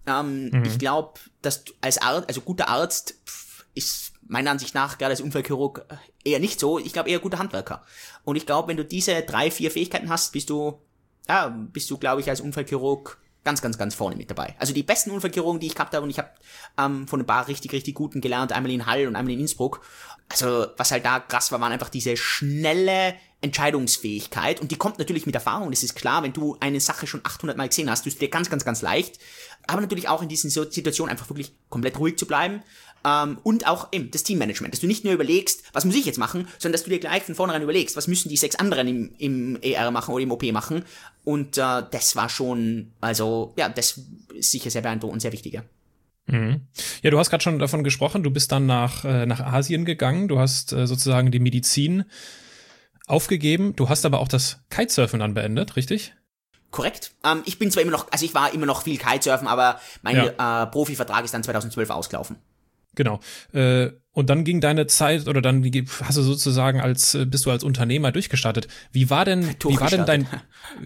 Ähm, mhm. Ich glaube, dass du als Arzt, also guter Arzt, pff, ist meiner Ansicht nach gerade als Unfallchirurg eher nicht so. Ich glaube eher guter Handwerker. Und ich glaube, wenn du diese drei, vier Fähigkeiten hast, bist du, ja, bist du, glaube ich, als Unfallchirurg ganz, ganz, ganz vorne mit dabei. Also die besten Unfallchirurgen, die ich gehabt habe, und ich habe ähm, von ein paar richtig, richtig guten gelernt, einmal in Hall und einmal in Innsbruck. Also was halt da krass war, waren einfach diese schnelle Entscheidungsfähigkeit, und die kommt natürlich mit Erfahrung, das ist klar, wenn du eine Sache schon achthundert Mal gesehen hast, tust du dir ganz, ganz, ganz leicht, aber natürlich auch in diesen Situationen einfach wirklich komplett ruhig zu bleiben, ähm, und auch eben das Teammanagement, dass du nicht nur überlegst, was muss ich jetzt machen, sondern dass du dir gleich von vornherein überlegst, was müssen die sechs anderen im, im E R machen oder im O P machen, und äh, das war schon, also ja, das ist sicher sehr beeindruckend und sehr wichtig, ja. Mhm. Ja, du hast gerade schon davon gesprochen, du bist dann nach, äh, nach Asien gegangen, du hast äh, sozusagen die Medizin aufgegeben, du hast aber auch das Kitesurfen dann beendet, richtig? Korrekt. Ähm, ich bin zwar immer noch, also ich war immer noch viel Kitesurfen, aber mein ja. äh, Profivertrag ist dann zweitausendzwölf ausgelaufen. Genau. Äh, und dann ging deine Zeit, oder dann hast du sozusagen als, bist du als Unternehmer durchgestartet. Wie war denn, wie war denn dein,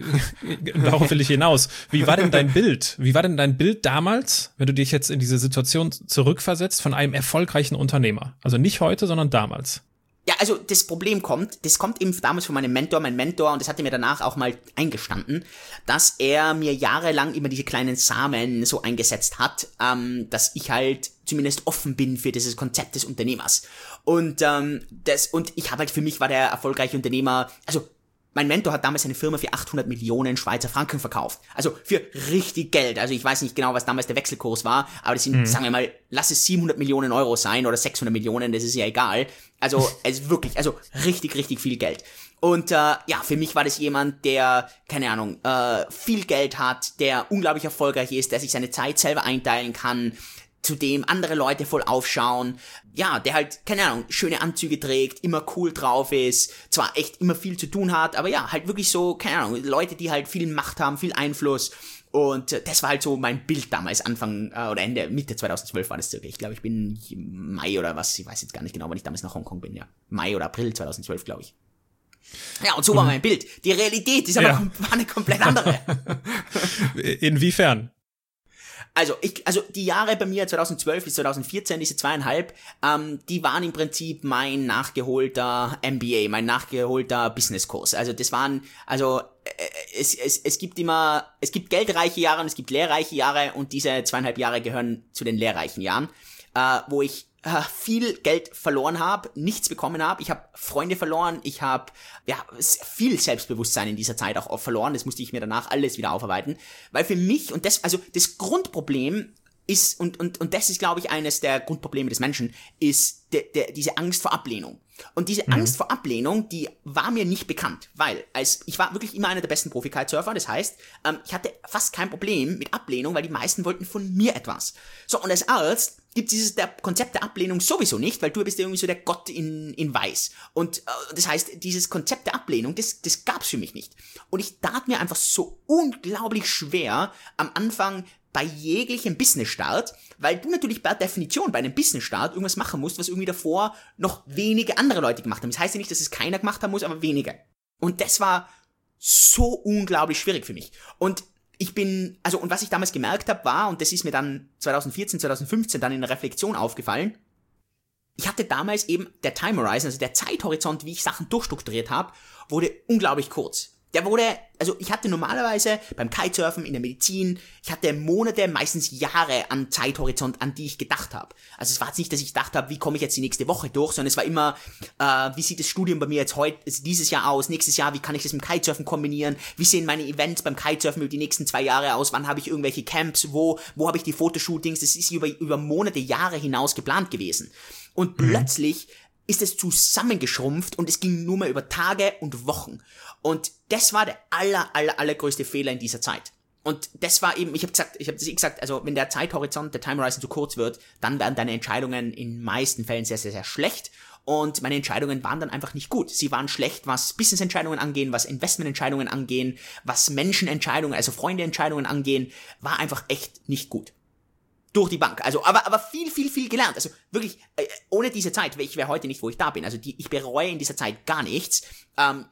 darauf will ich hinaus, wie war denn dein Bild? Wie war denn dein Bild damals, wenn du dich jetzt in diese Situation zurückversetzt von einem erfolgreichen Unternehmer? Also nicht heute, sondern damals. Ja, also das Problem kommt, das kommt eben damals von meinem Mentor, mein Mentor, und das hat er mir danach auch mal eingestanden, dass er mir jahrelang immer diese kleinen Samen so eingesetzt hat, ähm, dass ich halt zumindest offen bin für dieses Konzept des Unternehmers. Und ähm, das und ich habe halt, für mich war der erfolgreiche Unternehmer, also mein Mentor hat damals eine Firma für achthundert Millionen Schweizer Franken verkauft. Also für richtig Geld. Also ich weiß nicht genau, was damals der Wechselkurs war, aber das sind, mhm. sagen wir mal, lass es siebenhundert Millionen Euro sein oder sechshundert Millionen, das ist ja egal. Also es ist wirklich, also richtig, richtig viel Geld. Und äh, ja, für mich war das jemand, der, keine Ahnung, äh, viel Geld hat, der unglaublich erfolgreich ist, der sich seine Zeit selber einteilen kann, zu dem andere Leute voll aufschauen, ja, der halt, keine Ahnung, schöne Anzüge trägt, immer cool drauf ist, zwar echt immer viel zu tun hat, aber ja, halt wirklich so, keine Ahnung, Leute, die halt viel Macht haben, viel Einfluss, und äh, das war halt so mein Bild damals, Anfang, äh, oder Ende, Mitte zweitausendzwölf war das circa, ich glaube, ich bin Mai oder was, ich weiß jetzt gar nicht genau, wann ich damals nach Hongkong bin, ja, Mai oder April zweitausendzwölf, glaube ich. Ja, und so war mein Bild. Die Realität ist aber ja. war eine komplett andere. Inwiefern? Also, ich, also die Jahre bei mir zweitausendzwölf bis zweitausendvierzehn, diese zweieinhalb, ähm, die waren im Prinzip mein nachgeholter M B A, mein nachgeholter Businesskurs. Also das waren, also äh, es, es, es gibt immer, es gibt geldreiche Jahre und es gibt lehrreiche Jahre, und diese zweieinhalb Jahre gehören zu den lehrreichen Jahren, äh, wo ich äh, viel Geld verloren habe, nichts bekommen habe. Ich habe Freunde verloren, ich habe ja viel Selbstbewusstsein in dieser Zeit auch verloren. Das musste ich mir danach alles wieder aufarbeiten, weil für mich, und das, also das Grundproblem ist, und und und das ist, glaube ich, eines der Grundprobleme des Menschen, ist de, de, diese Angst vor Ablehnung. Und diese mhm. Angst vor Ablehnung, die war mir nicht bekannt, weil als ich war wirklich immer einer der besten Profi-Kitesurfer, das heißt, ähm, ich hatte fast kein Problem mit Ablehnung, weil die meisten wollten von mir etwas. So, und als Arzt gibt dieses der Konzept der Ablehnung sowieso nicht, weil du bist ja irgendwie so der Gott in in Weiß. Und äh, das heißt, dieses Konzept der Ablehnung, das das gab's für mich nicht. Und ich tat mir einfach so unglaublich schwer am Anfang bei jeglichem Business-Start, weil du natürlich per Definition bei einem Business-Start irgendwas machen musst, was irgendwie davor noch wenige andere Leute gemacht haben. Das heißt ja nicht, dass es keiner gemacht haben muss, aber wenige. Und das war so unglaublich schwierig für mich. Und ich bin, also, und was ich damals gemerkt habe, war, und das ist mir dann zweitausendvierzehn, zweitausendfünfzehn dann in der Reflexion aufgefallen, ich hatte damals eben, der Time Horizon, also der Zeithorizont, wie ich Sachen durchstrukturiert habe, wurde unglaublich kurz. Der wurde, also ich hatte normalerweise beim Kitesurfen, in der Medizin, ich hatte Monate, meistens Jahre an Zeithorizont, an die ich gedacht habe. Also es war jetzt nicht, dass ich gedacht habe, wie komme ich jetzt die nächste Woche durch, sondern es war immer, äh, wie sieht das Studium bei mir jetzt heute, also dieses Jahr aus, nächstes Jahr, wie kann ich das mit dem Kitesurfen kombinieren, wie sehen meine Events beim Kitesurfen über die nächsten zwei Jahre aus, wann habe ich irgendwelche Camps, wo, wo habe ich die Fotoshootings, das ist über, über Monate, Jahre hinaus geplant gewesen. Und mhm. plötzlich ist es zusammengeschrumpft und es ging nur mehr über Tage und Wochen. Und das war der aller, aller, allergrößte Fehler in dieser Zeit. Und das war eben, ich habe gesagt, ich habe das eh gesagt, also wenn der Zeithorizont, der Time Horizon zu kurz wird, dann werden deine Entscheidungen in meisten Fällen sehr, sehr, sehr schlecht. Und meine Entscheidungen waren dann einfach nicht gut. Sie waren schlecht, was Business-Entscheidungen angehen, was Investment-Entscheidungen angehen, was Menschen-Entscheidungen, also Freunde-Entscheidungen angehen, war einfach echt nicht gut. Durch die Bank. Also, aber, aber viel, viel, viel gelernt. Also wirklich, äh, ohne diese Zeit, ich wäre heute nicht, wo ich da bin. Also die, ich bereue in dieser Zeit gar nichts. Ähm, ich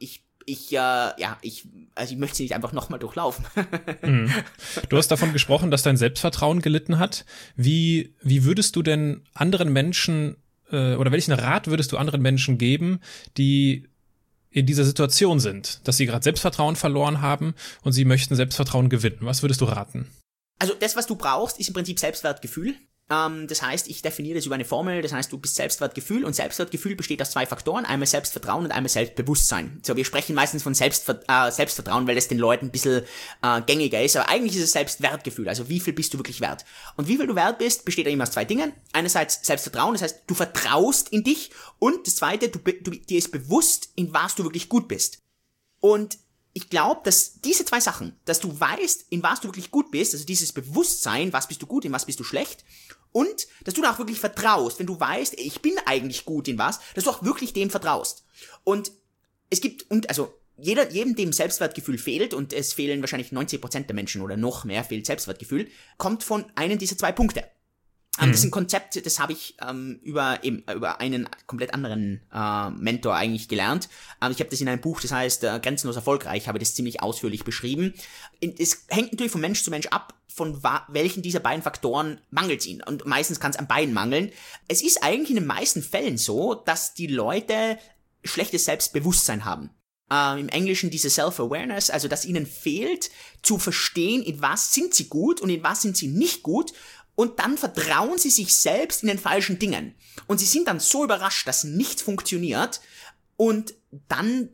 ich, äh, ja, ich, also ich möchte sie nicht einfach nochmal durchlaufen. Mhm. Du hast davon gesprochen, dass dein Selbstvertrauen gelitten hat. Wie, wie würdest du denn anderen Menschen, äh, oder welchen Rat würdest du anderen Menschen geben, die in dieser Situation sind, dass sie gerade Selbstvertrauen verloren haben und sie möchten Selbstvertrauen gewinnen? Was würdest du raten? Also das, was du brauchst, ist im Prinzip Selbstwertgefühl. Ähm, das heißt, ich definiere das über eine Formel, das heißt, du bist Selbstwertgefühl und Selbstwertgefühl besteht aus zwei Faktoren, einmal Selbstvertrauen und einmal Selbstbewusstsein. So, wir sprechen meistens von Selbstver- äh, Selbstvertrauen, weil das den Leuten ein bisschen äh, gängiger ist, aber eigentlich ist es Selbstwertgefühl, also wie viel bist du wirklich wert? Und wie viel du wert bist, besteht immer aus zwei Dingen. Einerseits Selbstvertrauen, das heißt, du vertraust in dich und das zweite, du, du, dir ist bewusst, in was du wirklich gut bist. Und ich glaube, dass diese zwei Sachen, dass du weißt, in was du wirklich gut bist, also dieses Bewusstsein, was bist du gut, in was bist du schlecht, und dass du da auch wirklich vertraust, wenn du weißt, ich bin eigentlich gut in was, dass du auch wirklich dem vertraust. Und es gibt, und also jeder, jedem, dem Selbstwertgefühl fehlt, und es fehlen wahrscheinlich neunzig Prozent der Menschen oder noch mehr fehlt Selbstwertgefühl, kommt von einem dieser zwei Punkte. Ähm, mhm. Das ist ein Konzept, das habe ich ähm, über eben über einen komplett anderen äh, Mentor eigentlich gelernt. Ähm, ich habe das in einem Buch, das heißt äh, Grenzenlos erfolgreich, habe das ziemlich ausführlich beschrieben. Es hängt natürlich von Mensch zu Mensch ab, von wa- welchen dieser beiden Faktoren mangelt es ihnen. Und meistens kann es an beiden mangeln. Es ist eigentlich in den meisten Fällen so, dass die Leute schlechtes Selbstbewusstsein haben. Ähm, im Englischen diese Self-Awareness, also dass ihnen fehlt, zu verstehen, in was sind sie gut und in was sind sie nicht gut. Und dann vertrauen sie sich selbst in den falschen Dingen. Und sie sind dann so überrascht, dass nichts funktioniert. Und dann,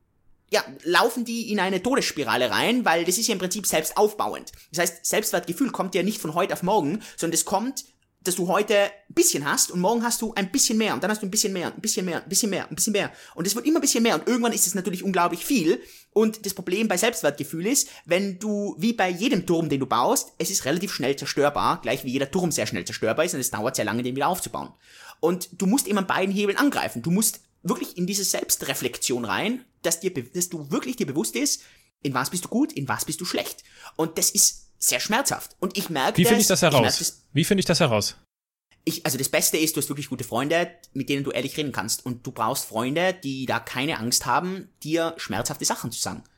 ja, laufen die in eine Todesspirale rein, weil das ist ja im Prinzip selbst aufbauend. Das heißt, Selbstwertgefühl kommt ja nicht von heute auf morgen, sondern es kommt, dass du heute ein bisschen hast und morgen hast du ein bisschen mehr und dann hast du ein bisschen mehr, ein bisschen mehr, ein bisschen mehr, ein bisschen mehr. Und es wird immer ein bisschen mehr und irgendwann ist es natürlich unglaublich viel. Und das Problem bei Selbstwertgefühl ist, wenn du, wie bei jedem Turm, den du baust, es ist relativ schnell zerstörbar, gleich wie jeder Turm sehr schnell zerstörbar ist und es dauert sehr lange, den wieder aufzubauen. Und du musst immer an beiden Hebeln angreifen. Du musst wirklich in diese Selbstreflexion rein, dass dir, dass du wirklich dir bewusst ist, in was bist du gut, in was bist du schlecht. Und das ist sehr schmerzhaft. Und ich merke Wie finde ich das heraus? Ich das, Wie finde ich das heraus? Ich, also das Beste ist, du hast wirklich gute Freunde, mit denen du ehrlich reden kannst. Und du brauchst Freunde, die da keine Angst haben, dir schmerzhafte Sachen zu sagen.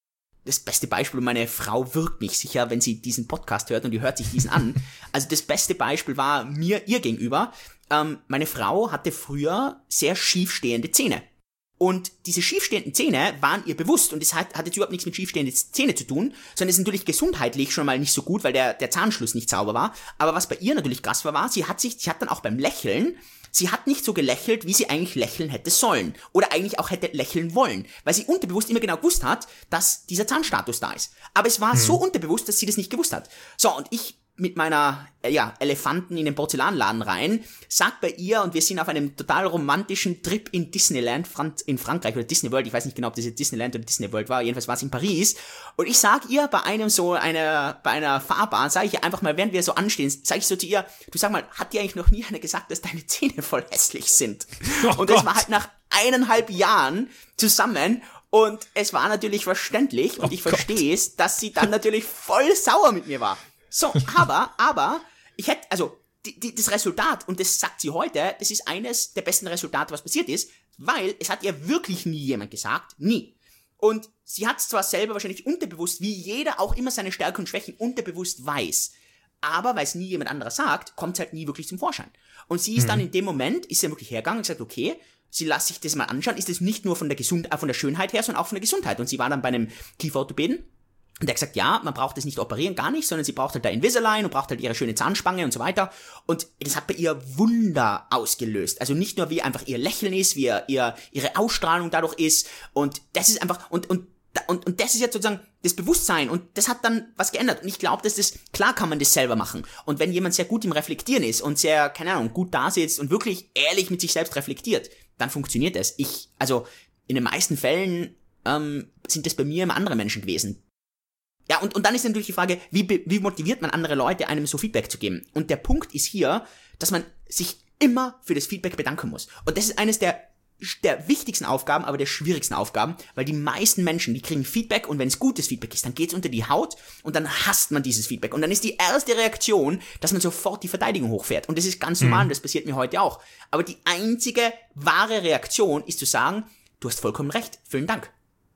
Das beste Beispiel, meine Frau wirkt mich sicher, wenn sie diesen Podcast hört und die hört sich diesen an. Also das beste Beispiel war mir, ihr gegenüber. Ähm, meine Frau hatte früher sehr schiefstehende Zähne. Und diese schiefstehenden Zähne waren ihr bewusst und es hat, hat jetzt überhaupt nichts mit schiefstehenden Zähnen zu tun, sondern es ist natürlich gesundheitlich schon mal nicht so gut, weil der, der Zahnschluss nicht sauber war. Aber was bei ihr natürlich krass war, war, sie hat sich, sie hat dann auch beim Lächeln, sie hat nicht so gelächelt, wie sie eigentlich lächeln hätte sollen. Oder eigentlich auch hätte lächeln wollen. Weil sie unterbewusst immer genau gewusst hat, dass dieser Zahnstatus da ist. Aber es war hm. so unterbewusst, dass sie das nicht gewusst hat. So, und ich mit meiner, äh, ja, Elefanten in den Porzellanladen rein, sag bei ihr, und wir sind auf einem total romantischen Trip in Disneyland, Fran- in Frankreich, oder Disney World, ich weiß nicht genau, ob das jetzt Disneyland oder Disney World war, jedenfalls war es in Paris, und ich sag ihr bei einem so, einer, bei einer Fahrbahn, sage ich ihr einfach mal, während wir so anstehen, sage ich so zu ihr, du sag mal, hat dir eigentlich noch nie einer gesagt, dass deine Zähne voll hässlich sind? Oh und das Gott. War halt nach eineinhalb Jahren zusammen, und es war natürlich verständlich, und oh ich verstehe es, dass sie dann natürlich voll sauer mit mir war. So, aber, aber, ich hätte, also, die, die, das Resultat, und das sagt sie heute, das ist eines der besten Resultate, was passiert ist, weil es hat ihr wirklich nie jemand gesagt, nie. Und sie hat es zwar selber wahrscheinlich unterbewusst, wie jeder auch immer seine Stärken und Schwächen unterbewusst weiß, aber weil es nie jemand anderer sagt, kommt es halt nie wirklich zum Vorschein. Und sie ist mhm. dann in dem Moment, ist sie wirklich hergegangen und gesagt, okay, sie lässt sich das mal anschauen, ist das nicht nur von der Gesund- äh, von der Schönheit her, sondern auch von der Gesundheit. Und sie war dann bei einem Kieferorthopäden, und der hat gesagt, ja, man braucht das nicht operieren, gar nicht, sondern sie braucht halt da Invisalign und braucht halt ihre schöne Zahnspange und so weiter. Und das hat bei ihr Wunder ausgelöst. Also nicht nur, wie einfach ihr Lächeln ist, wie ihr, ihr ihre Ausstrahlung dadurch ist. Und das ist einfach, und, und, und, und das ist jetzt sozusagen das Bewusstsein. Und das hat dann was geändert. Und ich glaube, dass das, klar kann man das selber machen. Und wenn jemand sehr gut im Reflektieren ist und sehr, keine Ahnung, gut da sitzt und wirklich ehrlich mit sich selbst reflektiert, dann funktioniert das. Ich, also, in den meisten Fällen, ähm, sind das bei mir immer andere Menschen gewesen. Ja, und, und dann ist natürlich die Frage, wie, wie motiviert man andere Leute, einem so Feedback zu geben? Und der Punkt ist hier, dass man sich immer für das Feedback bedanken muss. Und das ist eines der, der wichtigsten Aufgaben, aber der schwierigsten Aufgaben, weil die meisten Menschen, die kriegen Feedback und wenn es gutes Feedback ist, dann geht's unter die Haut und dann hasst man dieses Feedback. Und dann ist die erste Reaktion, dass man sofort die Verteidigung hochfährt. Und das ist ganz normal, mhm. das passiert mir heute auch. Aber die einzige wahre Reaktion ist zu sagen, du hast vollkommen recht, vielen Dank.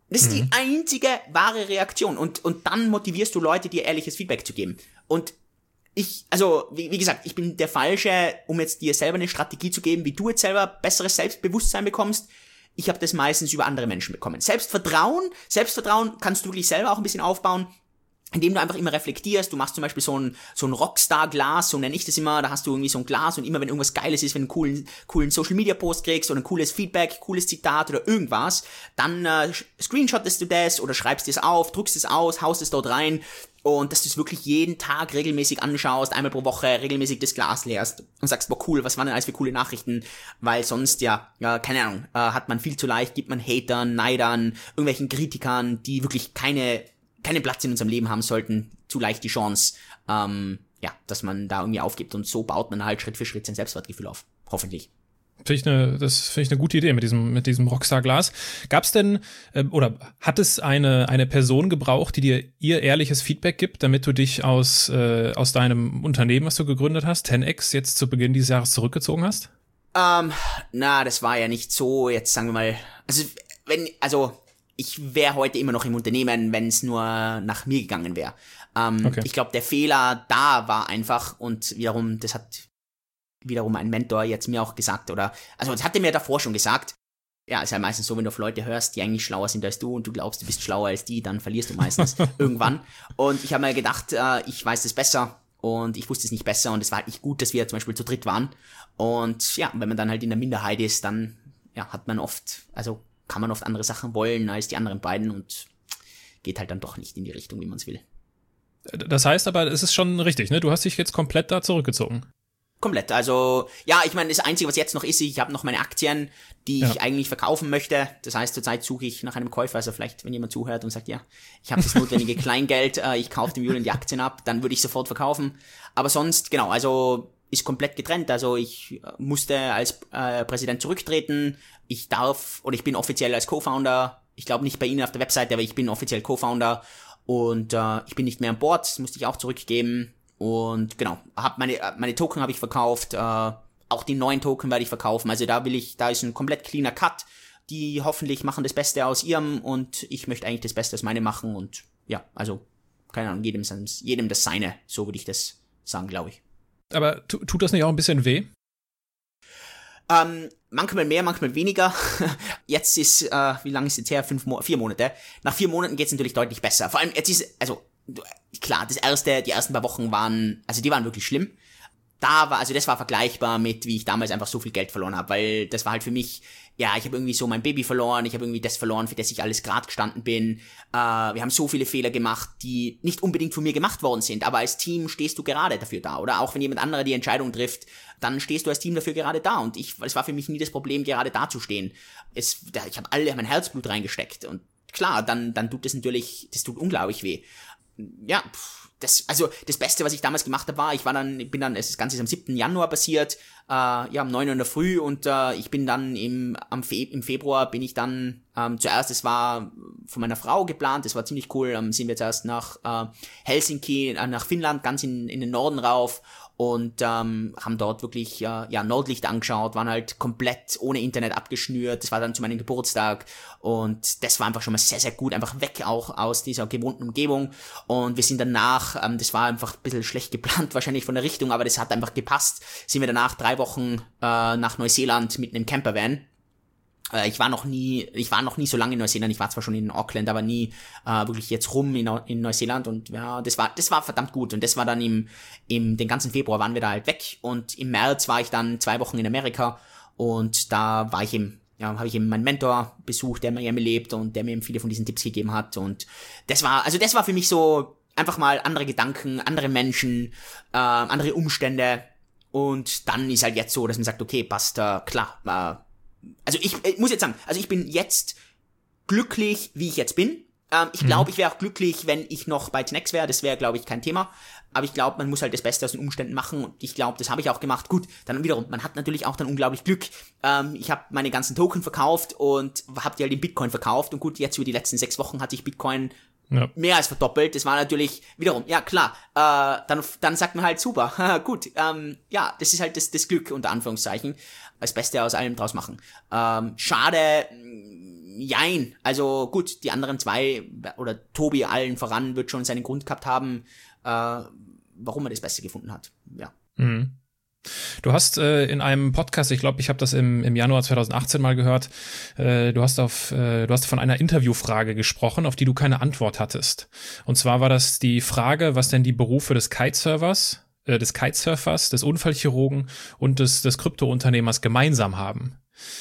Das ist mhm. die einzige wahre Reaktion. Und, und dann motivierst du Leute, dir ehrliches Feedback zu geben. Und ich, also, wie, wie gesagt, ich bin der Falsche, um jetzt dir selber eine Strategie zu geben, wie du jetzt selber besseres Selbstbewusstsein bekommst. Ich habe das meistens über andere Menschen bekommen. Selbstvertrauen, Selbstvertrauen kannst du wirklich selber auch ein bisschen aufbauen, indem du einfach immer reflektierst. Du machst zum Beispiel so ein, so ein Rockstar-Glas, so nenne ich das immer, da hast du irgendwie so ein Glas und immer wenn irgendwas Geiles ist, wenn du einen coolen, coolen Social-Media-Post kriegst oder ein cooles Feedback, cooles Zitat oder irgendwas, dann äh, screenshottest du das oder schreibst es auf, druckst es aus, haust es dort rein und dass du es wirklich jeden Tag regelmäßig anschaust, einmal pro Woche regelmäßig das Glas leerst und sagst, boah cool, was waren denn alles für coole Nachrichten, weil sonst ja, ja keine Ahnung, äh, hat man viel zu leicht, gibt man Hatern, Neidern, irgendwelchen Kritikern, die wirklich keine keinen Platz in unserem Leben haben sollten, zu leicht die Chance, ähm, ja, dass man da irgendwie aufgibt und so baut man halt Schritt für Schritt sein Selbstwertgefühl auf. Hoffentlich. Finde ich eine, das finde ich eine gute Idee mit diesem, mit diesem Rockstar-Glas. Gab's denn, äh, oder hat es eine, eine Person gebraucht, die dir ihr ehrliches Feedback gibt, damit du dich aus, äh, aus deinem Unternehmen, was du gegründet hast, zehn X, jetzt zu Beginn dieses Jahres zurückgezogen hast? Ähm, na, das war ja nicht so, jetzt sagen wir mal, also, wenn, also, ich wäre heute immer noch im Unternehmen, wenn es nur nach mir gegangen wäre. Ähm, okay. Ich glaube, der Fehler da war einfach und wiederum, das hat wiederum ein Mentor jetzt mir auch gesagt oder, also das hat er mir davor schon gesagt. Ja, ist ja meistens so, wenn du auf Leute hörst, die eigentlich schlauer sind als du und du glaubst, du bist schlauer als die, dann verlierst du meistens irgendwann. Und ich habe mir gedacht, äh, ich weiß es besser und ich wusste es nicht besser und es war halt nicht gut, dass wir zum Beispiel zu dritt waren. Und ja, wenn man dann halt in der Minderheit ist, dann ja, hat man oft, also kann man oft andere Sachen wollen als die anderen beiden und geht halt dann doch nicht in die Richtung, wie man es will. Das heißt aber, es ist schon richtig, ne? Du hast dich jetzt komplett da zurückgezogen. Komplett, also ja, ich meine, das Einzige, was jetzt noch ist, ich habe noch meine Aktien, die ja. ich eigentlich verkaufen möchte. Das heißt, zurzeit suche ich nach einem Käufer, also vielleicht, wenn jemand zuhört und sagt, ja, ich habe das notwendige Kleingeld, äh, ich kaufe dem Julian die Aktien ab, dann würde ich sofort verkaufen. Aber sonst, genau, also ist komplett getrennt, also ich musste als äh, Präsident zurücktreten, ich darf, oder ich bin offiziell als Co-Founder, ich glaube nicht bei Ihnen auf der Webseite, aber ich bin offiziell Co-Founder und äh, ich bin nicht mehr an Bord, das musste ich auch zurückgeben und genau, hab meine meine Token habe ich verkauft, äh, auch die neuen Token werde ich verkaufen, also da will ich, da ist ein komplett cleaner Cut, die hoffentlich machen das Beste aus ihrem und ich möchte eigentlich das Beste aus meinem machen und ja, also, keine Ahnung, jedem, jedem das Seine, so würde ich das sagen, glaube ich. Aber tu, tut das nicht auch ein bisschen weh? Ähm, manchmal mehr, manchmal weniger. Jetzt ist, äh, wie lange ist jetzt her? Fünf Mo- vier Monate. Nach vier Monaten geht's natürlich deutlich besser. Vor allem, jetzt ist, also, klar, das erste, die ersten paar Wochen waren, also die waren wirklich schlimm. Da war, also das war vergleichbar mit, wie ich damals einfach so viel Geld verloren habe, weil das war halt für mich, ja, ich habe irgendwie so mein Baby verloren, ich habe irgendwie das verloren, für das ich alles grad gestanden bin. Äh, wir haben so viele Fehler gemacht, die nicht unbedingt von mir gemacht worden sind, aber als Team stehst du gerade dafür da, oder auch wenn jemand anderer die Entscheidung trifft, dann stehst du als Team dafür gerade da und ich, es war für mich nie das Problem, gerade da zu stehen. Es, ich habe alle mein Herzblut reingesteckt und klar, dann, dann tut das natürlich, das tut unglaublich weh. Ja, pff. Das, also das Beste, was ich damals gemacht habe, war, ich war dann, ich bin dann, das Ganze ist am siebten Januar passiert, äh, ja, um neun Uhr in der Früh und äh, ich bin dann im, am Fe- im Februar bin ich dann, ähm, zuerst, es war von meiner Frau geplant, das war ziemlich cool, ähm, sind wir zuerst nach äh, Helsinki, äh, nach Finnland, ganz in, in den Norden rauf und ähm, haben dort wirklich äh, ja Nordlicht angeschaut, waren halt komplett ohne Internet abgeschnürt, das war dann zu meinem Geburtstag und das war einfach schon mal sehr, sehr gut, einfach weg auch aus dieser gewohnten Umgebung und wir sind danach, ähm, das war einfach ein bisschen schlecht geplant wahrscheinlich von der Richtung, aber das hat einfach gepasst, sind wir danach drei Wochen äh, nach Neuseeland mit einem Campervan. Ich war noch nie, ich war noch nie so lange in Neuseeland, ich war zwar schon in Auckland, aber nie äh, wirklich jetzt rum in, in Neuseeland und ja, das war, das war verdammt gut und das war dann im, im, den ganzen Februar waren wir da halt weg und im März war ich dann zwei Wochen in Amerika und da war ich eben, ja, habe ich eben meinen Mentor besucht, der in Miami lebt und der mir eben viele von diesen Tipps gegeben hat und das war, also das war für mich so einfach mal andere Gedanken, andere Menschen, äh, andere Umstände und dann ist halt jetzt so, dass man sagt, okay, passt, äh, klar, äh, Also ich, ich muss jetzt sagen, also ich bin jetzt glücklich, wie ich jetzt bin. Ähm, ich glaube, mhm. ich wäre auch glücklich, wenn ich noch bei zehn X wäre. Das wäre, glaube ich, kein Thema. Aber ich glaube, man muss halt das Beste aus den Umständen machen. Und ich glaube, das habe ich auch gemacht. Gut, dann wiederum, man hat natürlich auch dann unglaublich Glück. Ähm, ich habe meine ganzen Token verkauft und habe die halt in Bitcoin verkauft. Und gut, jetzt über die letzten sechs Wochen hat sich Bitcoin ja. mehr als verdoppelt. Das war natürlich wiederum, ja klar, äh, dann dann sagt man halt super, gut, ähm, ja, das ist halt das, das Glück unter Anführungszeichen. das Beste aus allem draus machen. Ähm, schade, jein. Also gut, die anderen zwei, oder Tobi allen voran, wird schon seinen Grund gehabt haben, äh, warum er das Beste gefunden hat. Ja. Mhm. Du hast äh, in einem Podcast, ich glaube, ich habe das im, im Januar zwanzig achtzehn mal gehört, äh, du hast auf, äh, du hast von einer Interviewfrage gesprochen, auf die du keine Antwort hattest. Und zwar war das die Frage, was denn die Berufe des Kitesurfers, äh, des Kitesurfers, des Unfallchirurgen und des, des Kryptounternehmers gemeinsam haben.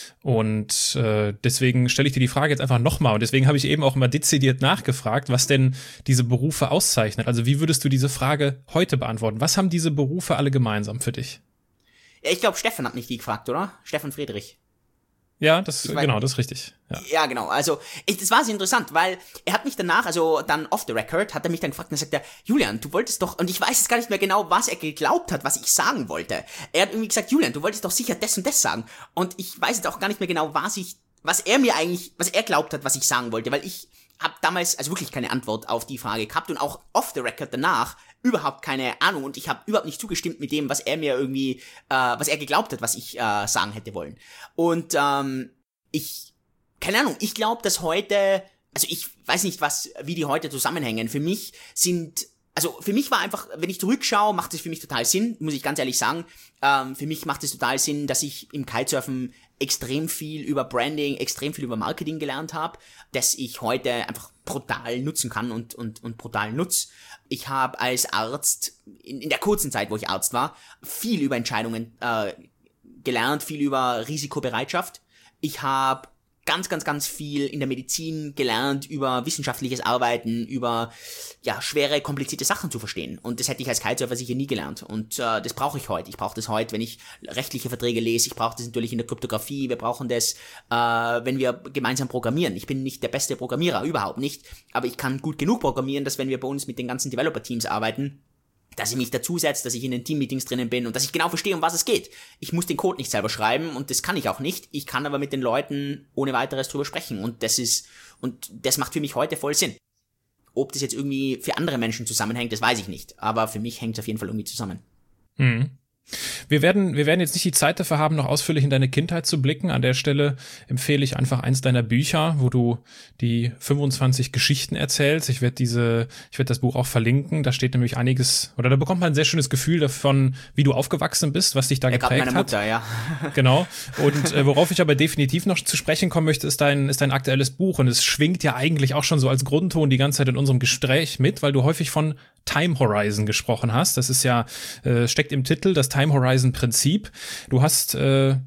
Und äh, deswegen stelle ich dir die Frage jetzt einfach nochmal. Und deswegen habe ich eben auch mal dezidiert nachgefragt, was denn diese Berufe auszeichnet. Also wie würdest du diese Frage heute beantworten? Was haben diese Berufe alle gemeinsam für dich? Ja, ich glaube, Stefan hat mich die gefragt, oder? Stefan Friedrich. Ja, das, genau, das ist richtig. Ja, ja genau. Also, ich, das war sehr interessant, weil er hat mich danach, also dann off the record, hat er mich dann gefragt und dann sagt er, Julian, du wolltest doch, und ich weiß jetzt gar nicht mehr genau, was er geglaubt hat, was ich sagen wollte. Er hat irgendwie gesagt, Julian, du wolltest doch sicher das und das sagen. Und ich weiß jetzt auch gar nicht mehr genau, was ich, was er mir eigentlich, was er glaubt hat, was ich sagen wollte, weil ich habe damals also wirklich keine Antwort auf die Frage gehabt und auch off the record danach überhaupt keine Ahnung und ich habe überhaupt nicht zugestimmt mit dem, was er mir irgendwie, äh, was er geglaubt hat, was ich äh, sagen hätte wollen. Und ähm, ich, keine Ahnung, ich glaube, dass heute, also ich weiß nicht, was, wie die heute zusammenhängen. Für mich sind, also für mich war einfach, wenn ich zurückschaue, macht es für mich total Sinn, muss ich ganz ehrlich sagen. Ähm, für mich macht es total Sinn, dass ich im Kitesurfen extrem viel über Branding, extrem viel über Marketing gelernt habe, das ich heute einfach brutal nutzen kann und und und brutal nutze. Ich habe als Arzt, in, in der kurzen Zeit, wo ich Arzt war, viel über Entscheidungen äh, gelernt, viel über Risikobereitschaft. Ich habe ganz, ganz, ganz viel in der Medizin gelernt über wissenschaftliches Arbeiten, über ja schwere, komplizierte Sachen zu verstehen. Und das hätte ich als Kitesurfer sicher nie gelernt. Und äh, das brauche ich heute. Ich brauche das heute, wenn ich rechtliche Verträge lese. Ich brauche das natürlich in der Kryptographie. Wir brauchen das, äh, wenn wir gemeinsam programmieren. Ich bin nicht der beste Programmierer, überhaupt nicht. Aber ich kann gut genug programmieren, dass wenn wir bei uns mit den ganzen Developer-Teams arbeiten, dass ich mich dazusetze, dass ich in den Team-Meetings drinnen bin und dass ich genau verstehe, um was es geht. Ich muss den Code nicht selber schreiben und das kann ich auch nicht. Ich kann aber mit den Leuten ohne weiteres drüber sprechen und das ist, und das macht für mich heute voll Sinn. Ob das jetzt irgendwie für andere Menschen zusammenhängt, das weiß ich nicht. Aber für mich hängt es auf jeden Fall irgendwie zusammen. Mhm. Wir werden, wir werden jetzt nicht die Zeit dafür haben, noch ausführlich in deine Kindheit zu blicken. An der Stelle empfehle ich einfach eins deiner Bücher, wo du die fünfundzwanzig Geschichten erzählst. Ich werde diese, ich werde das Buch auch verlinken. Da steht nämlich einiges, oder da bekommt man ein sehr schönes Gefühl davon, wie du aufgewachsen bist, was dich da ja, geprägt meine Mutter, hat. Ja. Genau. Und äh, worauf ich aber definitiv noch zu sprechen kommen möchte, ist dein, ist dein aktuelles Buch. Und es schwingt ja eigentlich auch schon so als Grundton die ganze Zeit in unserem Gespräch mit, weil du häufig von Time Horizon gesprochen hast. Das ist ja, äh, steckt im Titel, das Time Horizon Prinzip. Du hast, äh,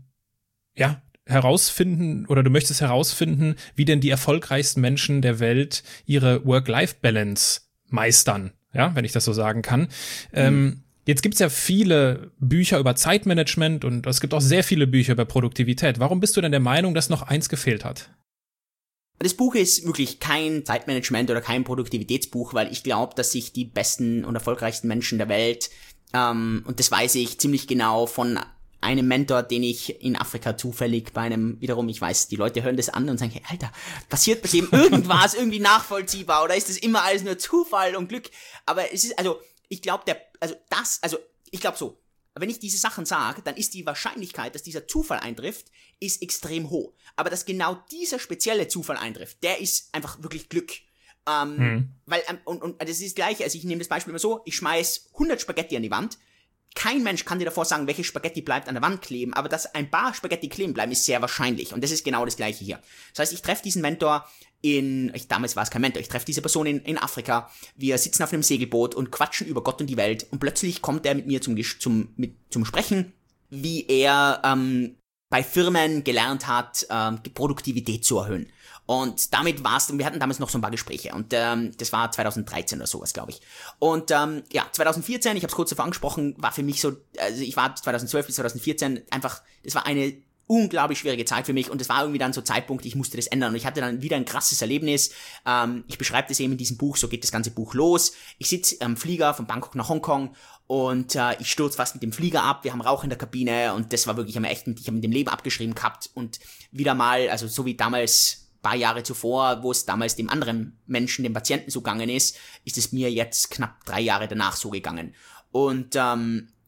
ja, herausfinden oder du möchtest herausfinden, wie denn die erfolgreichsten Menschen der Welt ihre Work-Life-Balance meistern. Ja, wenn ich das so sagen kann. Mhm. Ähm, jetzt gibt's ja viele Bücher über Zeitmanagement und es gibt auch sehr viele Bücher über Produktivität. Warum bist du denn der Meinung, dass noch eins gefehlt hat? Das Buch ist wirklich kein Zeitmanagement oder kein Produktivitätsbuch, weil ich glaube, dass sich die besten und erfolgreichsten Menschen der Welt, ähm, und das weiß ich ziemlich genau von einem Mentor, den ich in Afrika zufällig bei einem, wiederum, ich weiß, die Leute hören das an und sagen, hey, Alter, passiert bei dem irgendwas irgendwie nachvollziehbar oder ist das immer alles nur Zufall und Glück? Aber es ist, also, ich glaube, der, also das, also, ich glaube so, wenn ich diese Sachen sage, dann ist die Wahrscheinlichkeit, dass dieser Zufall eintrifft, ist extrem hoch. Aber dass genau dieser spezielle Zufall eintrifft, der ist einfach wirklich Glück. Ähm, hm. Weil, und, und das ist das Gleiche, also ich nehme das Beispiel immer so, ich schmeiß hundert Spaghetti an die Wand, kein Mensch kann dir davor sagen, welche Spaghetti bleibt an der Wand kleben, aber dass ein paar Spaghetti kleben bleiben, ist sehr wahrscheinlich. Und das ist genau das Gleiche hier. Das heißt, ich treffe diesen Mentor in, ich, damals war es kein Mentor, ich treffe diese Person in, in Afrika, wir sitzen auf einem Segelboot und quatschen über Gott und die Welt und plötzlich kommt er mit mir zum, zum, mit, zum Sprechen, wie er ähm, bei Firmen gelernt hat, ähm, die Produktivität zu erhöhen. Und damit war's, und wir hatten damals noch so ein paar Gespräche und ähm, das war zwanzig dreizehn oder sowas, glaube ich. Und ähm, ja, zwanzig vierzehn, ich habe es kurz davor angesprochen, war für mich so, also ich war zwanzig zwölf bis zwanzig vierzehn einfach, das war eine unglaublich schwierige Zeit für mich und das war irgendwie dann so Zeitpunkt, ich musste das ändern und ich hatte dann wieder ein krasses Erlebnis. Ähm, ich beschreibe das eben in diesem Buch, so geht das ganze Buch los. Ich sitze am Flieger von Bangkok nach Hongkong und äh, ich stürze fast mit dem Flieger ab, wir haben Rauch in der Kabine und das war wirklich am echten, ich habe mit dem Leben abgeschrieben gehabt und wieder mal, also so wie damals paar Jahre zuvor, wo es damals dem anderen Menschen, dem Patienten so gegangen ist, ist es mir jetzt knapp drei Jahre danach so gegangen. Und ähm,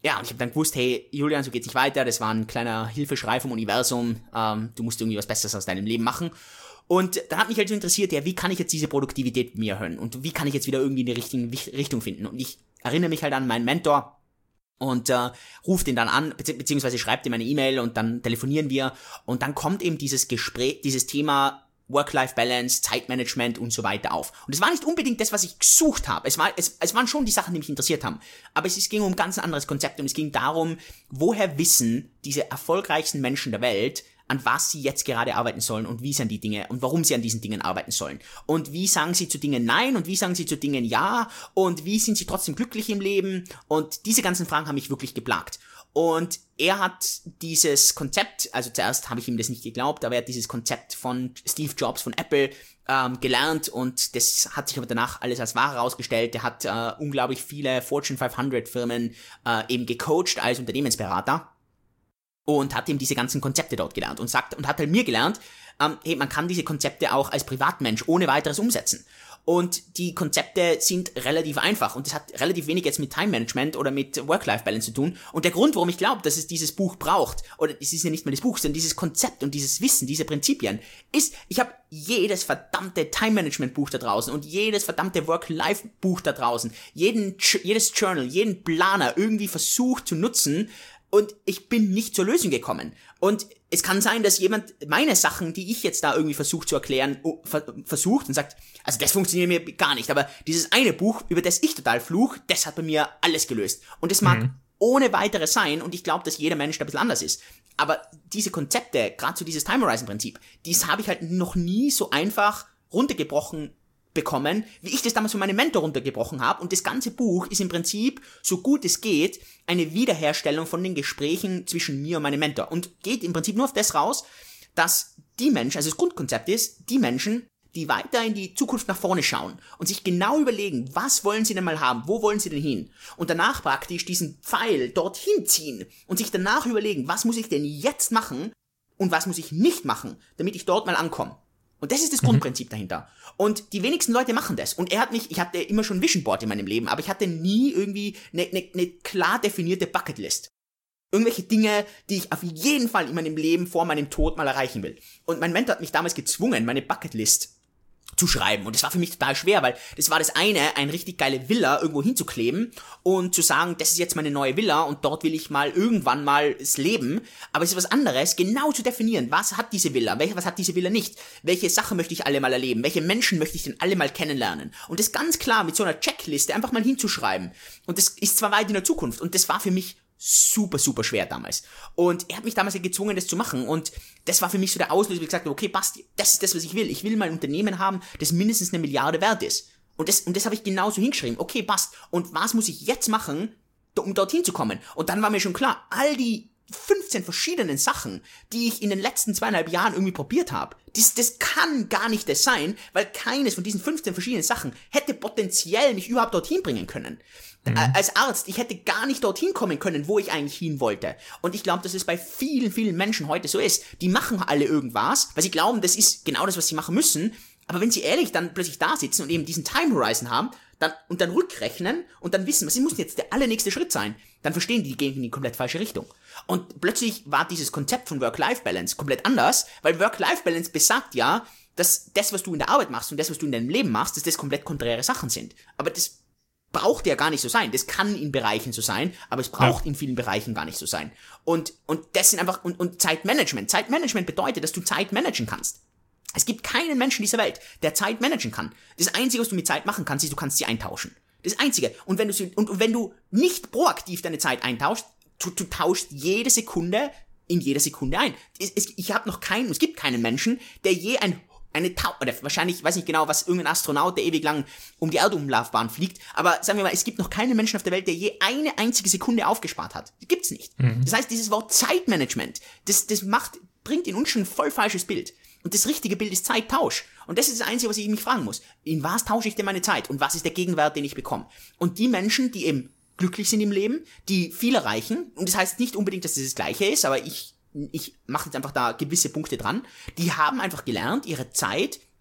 ja, und ich habe dann gewusst, hey, Julian, so geht's nicht weiter, das war ein kleiner Hilfeschrei vom Universum, ähm, du musst irgendwie was Besseres aus deinem Leben machen. Und dann hat mich halt so interessiert, ja, wie kann ich jetzt diese Produktivität mir erhöhen und wie kann ich jetzt wieder irgendwie in die richtige Richtung finden. Und ich erinnere mich halt an meinen Mentor und äh, ruft ihn dann an, bezieh- beziehungsweise schreibt ihm eine E-Mail und dann telefonieren wir und dann kommt eben dieses Gespräch, dieses Thema Work-Life-Balance, Zeitmanagement und so weiter auf. Und es war nicht unbedingt das, was ich gesucht habe. Es, war, es, es waren schon die Sachen, die mich interessiert haben. Aber es, es ging um ein ganz anderes Konzept und es ging darum, woher wissen diese erfolgreichsten Menschen der Welt, an was sie jetzt gerade arbeiten sollen und wie sie an die Dinge und warum sie an diesen Dingen arbeiten sollen. Und wie sagen sie zu Dingen Nein und wie sagen sie zu Dingen Ja und wie sind sie trotzdem glücklich im Leben. Und diese ganzen Fragen haben mich wirklich geplagt. Und er hat dieses Konzept, also zuerst habe ich ihm das nicht geglaubt, aber er hat dieses Konzept von Steve Jobs von Apple ähm, gelernt und das hat sich aber danach alles als wahr herausgestellt. Er hat äh, unglaublich viele Fortune fünfhundert Firmen äh, eben gecoacht als Unternehmensberater und hat eben diese ganzen Konzepte dort gelernt und sagt und hat halt mir gelernt, ähm, hey, man kann diese Konzepte auch als Privatmensch ohne weiteres umsetzen. Und die Konzepte sind relativ einfach und das hat relativ wenig jetzt mit Time Management oder mit Work-Life-Balance zu tun. Und der Grund, warum ich glaube, dass es dieses Buch braucht, oder es ist ja nicht mehr das Buch, sondern dieses Konzept und dieses Wissen, diese Prinzipien, ist, ich habe jedes verdammte Time-Management-Buch da draußen und jedes verdammte Work-Life-Buch da draußen, jeden, jedes Journal, jeden Planer irgendwie versucht zu nutzen und ich bin nicht zur Lösung gekommen. Und es kann sein, dass jemand meine Sachen, die ich jetzt da irgendwie versuche zu erklären, versucht und sagt, also das funktioniert mir gar nicht, aber dieses eine Buch, über das ich total fluch, das hat bei mir alles gelöst. Und das mag mhm. ohne weiteres sein und ich glaube, dass jeder Mensch da ein bisschen anders ist. Aber diese Konzepte, gerade so dieses Time Horizon Prinzip, dies habe ich halt noch nie so einfach runtergebrochen bekommen, wie ich das damals von meinem Mentor runtergebrochen habe. Und das ganze Buch ist im Prinzip, so gut es geht, eine Wiederherstellung von den Gesprächen zwischen mir und meinem Mentor. Und geht im Prinzip nur auf das raus, dass die Menschen, also das Grundkonzept ist, die Menschen, die weiter in die Zukunft nach vorne schauen und sich genau überlegen, was wollen sie denn mal haben, wo wollen sie denn hin? Und danach praktisch diesen Pfeil dorthin ziehen und sich danach überlegen, was muss ich denn jetzt machen und was muss ich nicht machen, damit ich dort mal ankomme. Und das ist das mhm. Grundprinzip dahinter. Und die wenigsten Leute machen das. Und er hat mich, ich hatte immer schon Vision Board in meinem Leben, aber ich hatte nie irgendwie eine, eine, eine klar definierte Bucketlist. Irgendwelche Dinge, die ich auf jeden Fall in meinem Leben vor meinem Tod mal erreichen will. Und mein Mentor hat mich damals gezwungen, meine Bucketlist zu schreiben. Und das war für mich total schwer, weil das war das eine, eine richtig geile Villa irgendwo hinzukleben und zu sagen, das ist jetzt meine neue Villa und dort will ich mal irgendwann mal es leben. Aber es ist was anderes, genau zu definieren, was hat diese Villa, welche, was hat diese Villa nicht, welche Sachen möchte ich alle mal erleben, welche Menschen möchte ich denn alle mal kennenlernen. Und das ganz klar mit so einer Checkliste einfach mal hinzuschreiben. Und das ist zwar weit in der Zukunft und das war für mich super, super schwer damals. Und er hat mich damals gezwungen, das zu machen. Und das war für mich so der Auslöser, wo ich gesagt habe, okay, passt, das ist das, was ich will. Ich will mal ein Unternehmen haben, das mindestens eine Milliarde wert ist. Und das, und das habe ich genauso hingeschrieben. Okay, passt. Und was muss ich jetzt machen, um dorthin zu kommen? Und dann war mir schon klar, all die fünfzehn verschiedenen Sachen, die ich in den letzten zweieinhalb Jahren irgendwie probiert habe, das, das kann gar nicht das sein, weil keines von diesen fünfzehn verschiedenen Sachen hätte potenziell mich überhaupt dorthin bringen können. Mhm. Als Arzt, ich hätte gar nicht dorthin kommen können, wo ich eigentlich hin wollte. Und ich glaube, dass es bei vielen, vielen Menschen heute so ist. Die machen alle irgendwas, weil sie glauben, das ist genau das, was sie machen müssen. Aber wenn sie ehrlich dann plötzlich da sitzen und eben diesen Time Horizon haben, dann, und dann rückrechnen und dann wissen, was muss jetzt der allernächste Schritt sein, dann verstehen die, die gehen in die komplett falsche Richtung. Und plötzlich war dieses Konzept von Work-Life-Balance komplett anders, weil Work-Life-Balance besagt ja, dass das, was du in der Arbeit machst und das, was du in deinem Leben machst, dass das komplett konträre Sachen sind. Aber das braucht ja gar nicht so sein. Das kann in Bereichen so sein, aber es braucht ja. in vielen Bereichen gar nicht so sein. Und, und das sind einfach, und, und Zeitmanagement. Zeitmanagement bedeutet, dass du Zeit managen kannst. Es gibt keinen Menschen dieser Welt, der Zeit managen kann. Das Einzige, was du mit Zeit machen kannst, ist, du kannst sie eintauschen. Das Einzige. Und wenn du sie, und, und wenn du nicht proaktiv deine Zeit eintauschst, du, du tauschst jede Sekunde in jeder Sekunde ein. Es, es, ich habe noch keinen, es gibt keinen Menschen, der je ein eine Tau oder wahrscheinlich, ich weiß nicht genau, was irgendein Astronaut, der ewig lang um die Erdumlaufbahn fliegt, aber sagen wir mal, es gibt noch keinen Menschen auf der Welt, der je eine einzige Sekunde aufgespart hat. Das gibt's nicht. Mhm. Das heißt, dieses Wort Zeitmanagement, das, das macht, bringt in uns schon ein voll falsches Bild. Und das richtige Bild ist Zeittausch. Und das ist das Einzige, was ich mich fragen muss. In was tausche ich denn meine Zeit? Und was ist der Gegenwert, den ich bekomme? Und die Menschen, die eben glücklich sind im Leben, die viel erreichen, und das heißt nicht unbedingt, dass das das Gleiche ist, aber ich ich mache jetzt einfach da gewisse Punkte dran, die haben einfach gelernt, ihre Zeit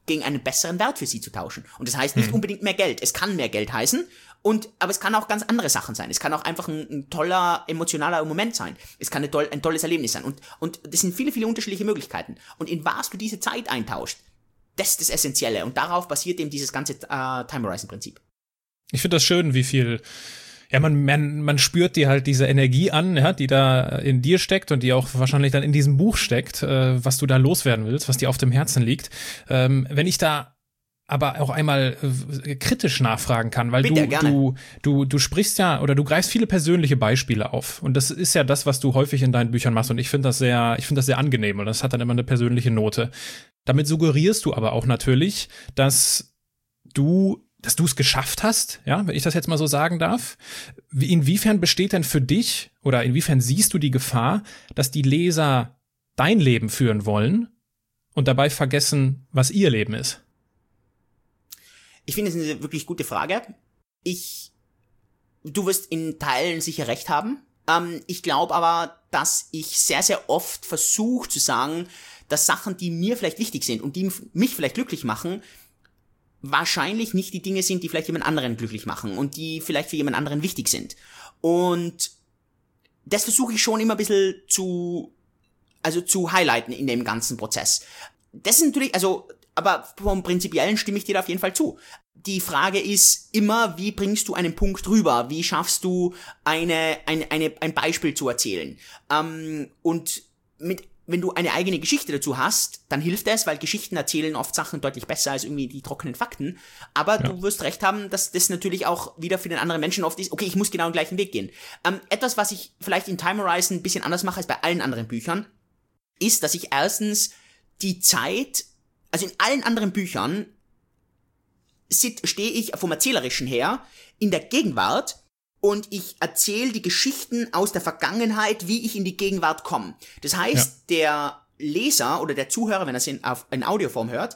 gegen einen besseren Wert für sie zu tauschen. Und das heißt nicht Mhm. unbedingt mehr Geld. Es kann mehr Geld heißen, und, aber es kann auch ganz andere Sachen sein. Es kann auch einfach ein, ein toller, emotionaler Moment sein. Es kann ein, toll, ein tolles Erlebnis sein. Und, und das sind viele, viele unterschiedliche Möglichkeiten. Und in was du diese Zeit eintauscht, das ist das Essentielle. Und darauf basiert eben dieses ganze äh, Time Horizon-Prinzip. Ich finde das schön, wie viel, ja, man, man, man spürt dir halt diese Energie an, ja, die da in dir steckt und die auch wahrscheinlich dann in diesem Buch steckt, äh, was du da loswerden willst, was dir auf dem Herzen liegt. Ähm, wenn ich da aber auch einmal äh, kritisch nachfragen kann, weil Bitte, du, gerne. du, du, du sprichst ja oder du greifst viele persönliche Beispiele auf. Und das ist ja das, was du häufig in deinen Büchern machst. Und ich finde das sehr, ich finde das sehr angenehm und das hat dann immer eine persönliche Note. Damit suggerierst du aber auch natürlich, dass du, dass du es geschafft hast, ja, wenn ich das jetzt mal so sagen darf. Wie, inwiefern besteht denn für dich oder inwiefern siehst du die Gefahr, dass die Leser dein Leben führen wollen und dabei vergessen, was ihr Leben ist? Ich finde, das ist eine wirklich gute Frage. Ich, du wirst in Teilen sicher recht haben. Ähm, ich glaube aber, dass ich sehr, sehr oft versuche zu sagen, dass Sachen, die mir vielleicht wichtig sind und die mich vielleicht glücklich machen, wahrscheinlich nicht die Dinge sind, die vielleicht jemand anderen glücklich machen und die vielleicht für jemand anderen wichtig sind. Und das versuche ich schon immer ein bisschen zu, also zu highlighten in dem ganzen Prozess. Das ist natürlich, also, aber vom Prinzipiellen stimme ich dir da auf jeden Fall zu. Die Frage ist immer, wie bringst du einen Punkt rüber? Wie schaffst du eine, eine, eine, ein Beispiel zu erzählen? Ähm, und mit, wenn du eine eigene Geschichte dazu hast, dann hilft es, weil Geschichten erzählen oft Sachen deutlich besser als irgendwie die trockenen Fakten. Aber ja, du wirst recht haben, dass das natürlich auch wieder für den anderen Menschen oft ist, okay, ich muss genau den gleichen Weg gehen. Ähm, etwas, was ich vielleicht in Time Horizon ein bisschen anders mache als bei allen anderen Büchern, ist, dass ich erstens die Zeit, also in allen anderen Büchern stehe ich vom Erzählerischen her in der Gegenwart und ich erzähle die Geschichten aus der Vergangenheit, wie ich in die Gegenwart komme. Das heißt, ja, der Leser oder der Zuhörer, wenn er es in, auf, in Audioform hört,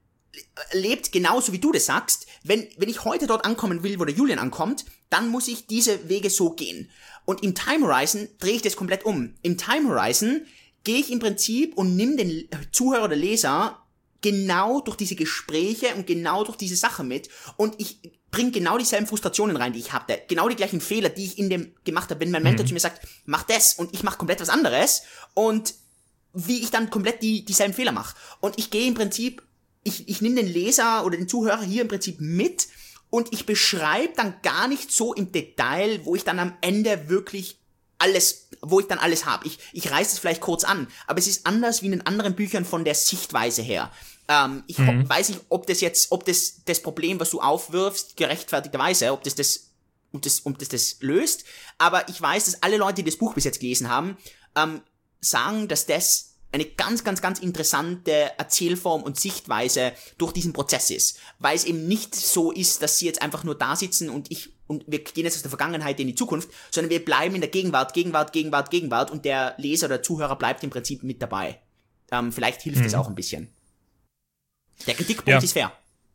lebt genauso wie du das sagst. Wenn, wenn ich heute dort ankommen will, wo der Julian ankommt, dann muss ich diese Wege so gehen. Und im Time Horizon drehe ich das komplett um. Im Time Horizon gehe ich im Prinzip und nimm den Zuhörer oder Leser genau durch diese Gespräche und genau durch diese Sache mit und ich bringe genau dieselben Frustrationen rein, die ich hatte, genau die gleichen Fehler, die ich in dem gemacht habe, wenn mein Mentor mhm. zu mir sagt, mach das und ich mache komplett was anderes und wie ich dann komplett die dieselben Fehler mache. Und ich gehe im Prinzip, ich, ich nehme den Leser oder den Zuhörer hier im Prinzip mit und ich beschreibe dann gar nicht so im Detail, wo ich dann am Ende wirklich alles, wo ich dann alles habe. Ich, ich reiße es vielleicht kurz an, aber es ist anders wie in den anderen Büchern von der Sichtweise her. Ähm, ich mhm. weiß nicht, ob das jetzt, ob das das Problem, was du aufwirfst, gerechtfertigterweise, ob das das, ob das, ob das das löst, aber ich weiß, dass alle Leute, die das Buch bis jetzt gelesen haben, ähm, sagen, dass das eine ganz, ganz, ganz interessante Erzählform und Sichtweise durch diesen Prozess ist, weil es eben nicht so ist, dass sie jetzt einfach nur da sitzen und ich und wir gehen jetzt aus der Vergangenheit in die Zukunft, sondern wir bleiben in der Gegenwart, Gegenwart, Gegenwart, Gegenwart und der Leser oder Zuhörer bleibt im Prinzip mit dabei. Ähm, vielleicht hilft es mhm. auch ein bisschen. Der Kritikpunkt ja. ist fair.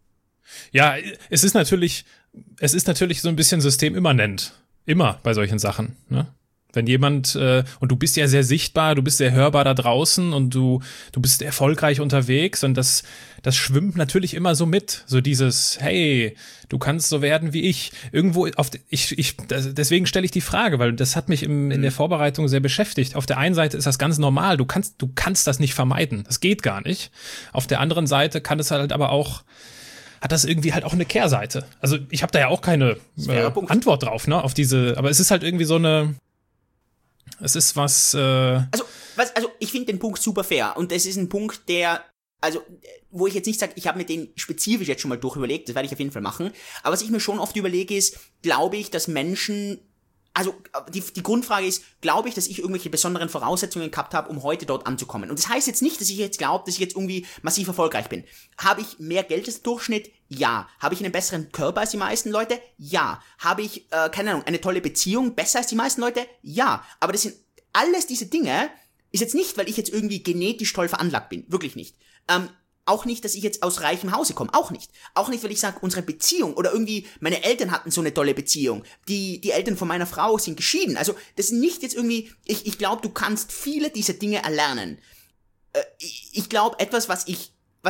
Ja, es ist natürlich, es ist natürlich so ein bisschen systemimmanent. Immer bei solchen Sachen, ne? Wenn jemand, äh, und du bist ja sehr sichtbar, du bist sehr hörbar da draußen und du du bist erfolgreich unterwegs und das das schwimmt natürlich immer so mit, so dieses, hey, du kannst so werden wie ich. Irgendwo auf ich ich das, deswegen stelle ich die Frage, weil das hat mich im, in der Vorbereitung sehr beschäftigt. Auf der einen Seite ist das ganz normal, du kannst du kannst das nicht vermeiden, das geht gar nicht. Auf der anderen Seite kann es halt aber auch hat das irgendwie halt auch eine Kehrseite. Also ich habe da ja auch keine äh, Antwort drauf, ne, auf diese, aber es ist halt irgendwie so eine Es ist was, äh Also, was, also ich finde den Punkt super fair und das ist ein Punkt, der, also, wo ich jetzt nicht sage, ich habe mir den spezifisch jetzt schon mal durchüberlegt, das werde ich auf jeden Fall machen, aber was ich mir schon oft überlege ist, glaube ich, dass Menschen, also die, die Grundfrage ist, glaube ich, dass ich irgendwelche besonderen Voraussetzungen gehabt habe, um heute dort anzukommen. Und das heißt jetzt nicht, dass ich jetzt glaube, dass ich jetzt irgendwie massiv erfolgreich bin. Habe ich mehr Geld als der Durchschnitt? Ja. Habe ich einen besseren Körper als die meisten Leute? Ja. Habe ich, äh, keine Ahnung, eine tolle Beziehung besser als die meisten Leute? Ja. Aber das sind alles diese Dinge, ist jetzt nicht, weil ich jetzt irgendwie genetisch toll veranlagt bin. Wirklich nicht. Ähm, Auch nicht, dass ich jetzt aus reichem Hause komme. Auch nicht. Auch nicht, weil ich sage, unsere Beziehung oder irgendwie meine Eltern hatten so eine tolle Beziehung. Die die Eltern von meiner Frau sind geschieden. Also das ist nicht jetzt irgendwie, ich ich glaube, du kannst viele dieser Dinge erlernen. Äh, ich ich glaube, etwas, was ich, was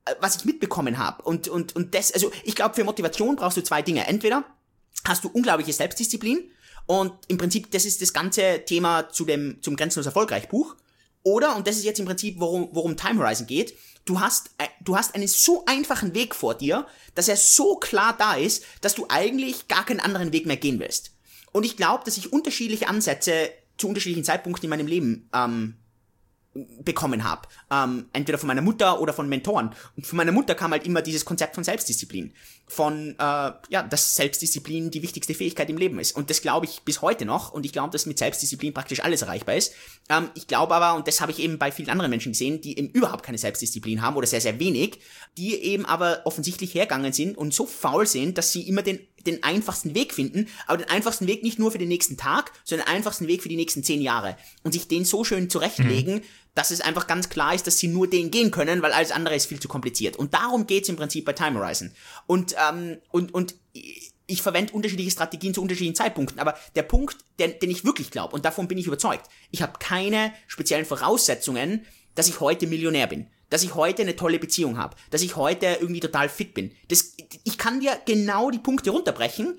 was ich mitbekommen habe. Und, und, und das, also ich glaube, für Motivation brauchst du zwei Dinge. Entweder hast du unglaubliche Selbstdisziplin und im Prinzip, das ist das ganze Thema zu dem, zum Grenzenlos Erfolgreich Buch. Oder, und das ist jetzt im Prinzip, worum, worum Time Horizon geht, du hast, du hast einen so einfachen Weg vor dir, dass er so klar da ist, dass du eigentlich gar keinen anderen Weg mehr gehen willst. Und ich glaube, dass ich unterschiedliche Ansätze zu unterschiedlichen Zeitpunkten in meinem Leben ähm, bekommen habe. Ähm, entweder von meiner Mutter oder von Mentoren. Und von meiner Mutter kam halt immer dieses Konzept von Selbstdisziplin. Von, äh, ja, dass Selbstdisziplin die wichtigste Fähigkeit im Leben ist. Und das glaube ich bis heute noch. Und ich glaube, dass mit Selbstdisziplin praktisch alles erreichbar ist. Ähm, ich glaube aber, und das habe ich eben bei vielen anderen Menschen gesehen, die eben überhaupt keine Selbstdisziplin haben oder sehr, sehr wenig, die eben aber offensichtlich hergegangen sind und so faul sind, dass sie immer den den einfachsten Weg finden, aber den einfachsten Weg nicht nur für den nächsten Tag, sondern den einfachsten Weg für die nächsten zehn Jahre. Und sich den so schön zurechtlegen, mhm. dass es einfach ganz klar ist, dass sie nur den gehen können, weil alles andere ist viel zu kompliziert. Und darum geht's im Prinzip bei Time Horizon. Und, ähm, und, und ich verwende unterschiedliche Strategien zu unterschiedlichen Zeitpunkten, aber der Punkt, den, den ich wirklich glaube, und davon bin ich überzeugt, ich habe keine speziellen Voraussetzungen, dass ich heute Millionär bin. Dass ich heute eine tolle Beziehung habe, dass ich heute irgendwie total fit bin. Das, ich kann dir genau die Punkte runterbrechen,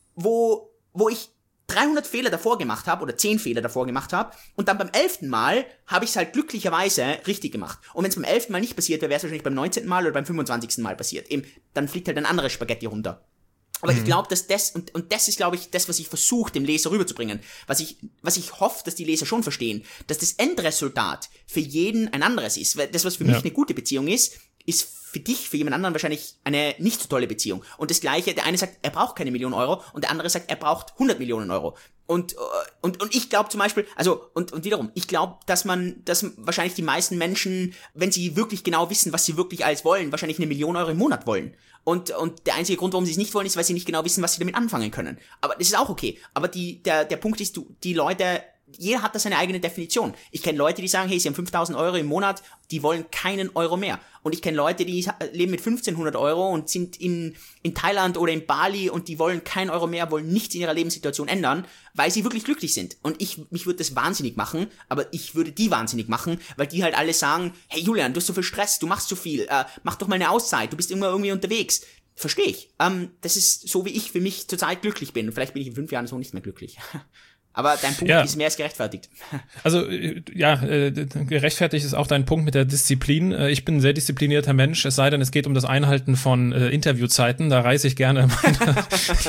wo, wo ich dreihundert Fehler davor gemacht habe oder zehn Fehler davor gemacht habe und dann beim elften Mal habe ich es halt glücklicherweise richtig gemacht. Und wenn es beim elften Mal nicht passiert wäre, wäre es wahrscheinlich beim neunzehnten Mal oder beim fünfundzwanzigsten Mal passiert. Eben, dann fliegt halt ein anderes Spaghetti runter. Aber mhm. ich glaube, dass das, und, und das ist, glaube ich, das, was ich versuche, dem Leser rüberzubringen. Was ich, was ich hoffe, dass die Leser schon verstehen, dass das Endresultat für jeden ein anderes ist. Weil das, was für ja. mich eine gute Beziehung ist, ist für dich, für jemand anderen wahrscheinlich eine nicht so tolle Beziehung. Und das Gleiche, der eine sagt, er braucht keine Million Euro, und der andere sagt, er braucht hundert Millionen Euro. Und, und, und ich glaube zum Beispiel, also, und, und wiederum, ich glaube, dass man, dass wahrscheinlich die meisten Menschen, wenn sie wirklich genau wissen, was sie wirklich alles wollen, wahrscheinlich eine Million Euro im Monat wollen. Und, und der einzige Grund, warum sie es nicht wollen, ist, weil sie nicht genau wissen, was sie damit anfangen können. Aber das ist auch okay. Aber die, der, der Punkt ist, du, die Leute, jeder hat da seine eigene Definition. Ich kenne Leute, die sagen, hey, sie haben fünftausend Euro im Monat, die wollen keinen Euro mehr. Und ich kenne Leute, die leben mit fünfzehnhundert Euro und sind in, in Thailand oder in Bali und die wollen keinen Euro mehr, wollen nichts in ihrer Lebenssituation ändern, weil sie wirklich glücklich sind. Und ich, mich würde das wahnsinnig machen, aber ich würde die wahnsinnig machen, weil die halt alle sagen, hey Julian, du hast so viel Stress, du machst so viel, äh, mach doch mal eine Auszeit, du bist immer irgendwie unterwegs. Verstehe ich. Ähm, das ist so, wie ich für mich zurzeit glücklich bin. Und vielleicht bin ich in fünf Jahren so nicht mehr glücklich. Aber dein Punkt ja. ist mehr als gerechtfertigt. Also, ja, äh, gerechtfertigt ist auch dein Punkt mit der Disziplin. Ich bin ein sehr disziplinierter Mensch, es sei denn, es geht um das Einhalten von äh, Interviewzeiten. Da reiße ich gerne meine,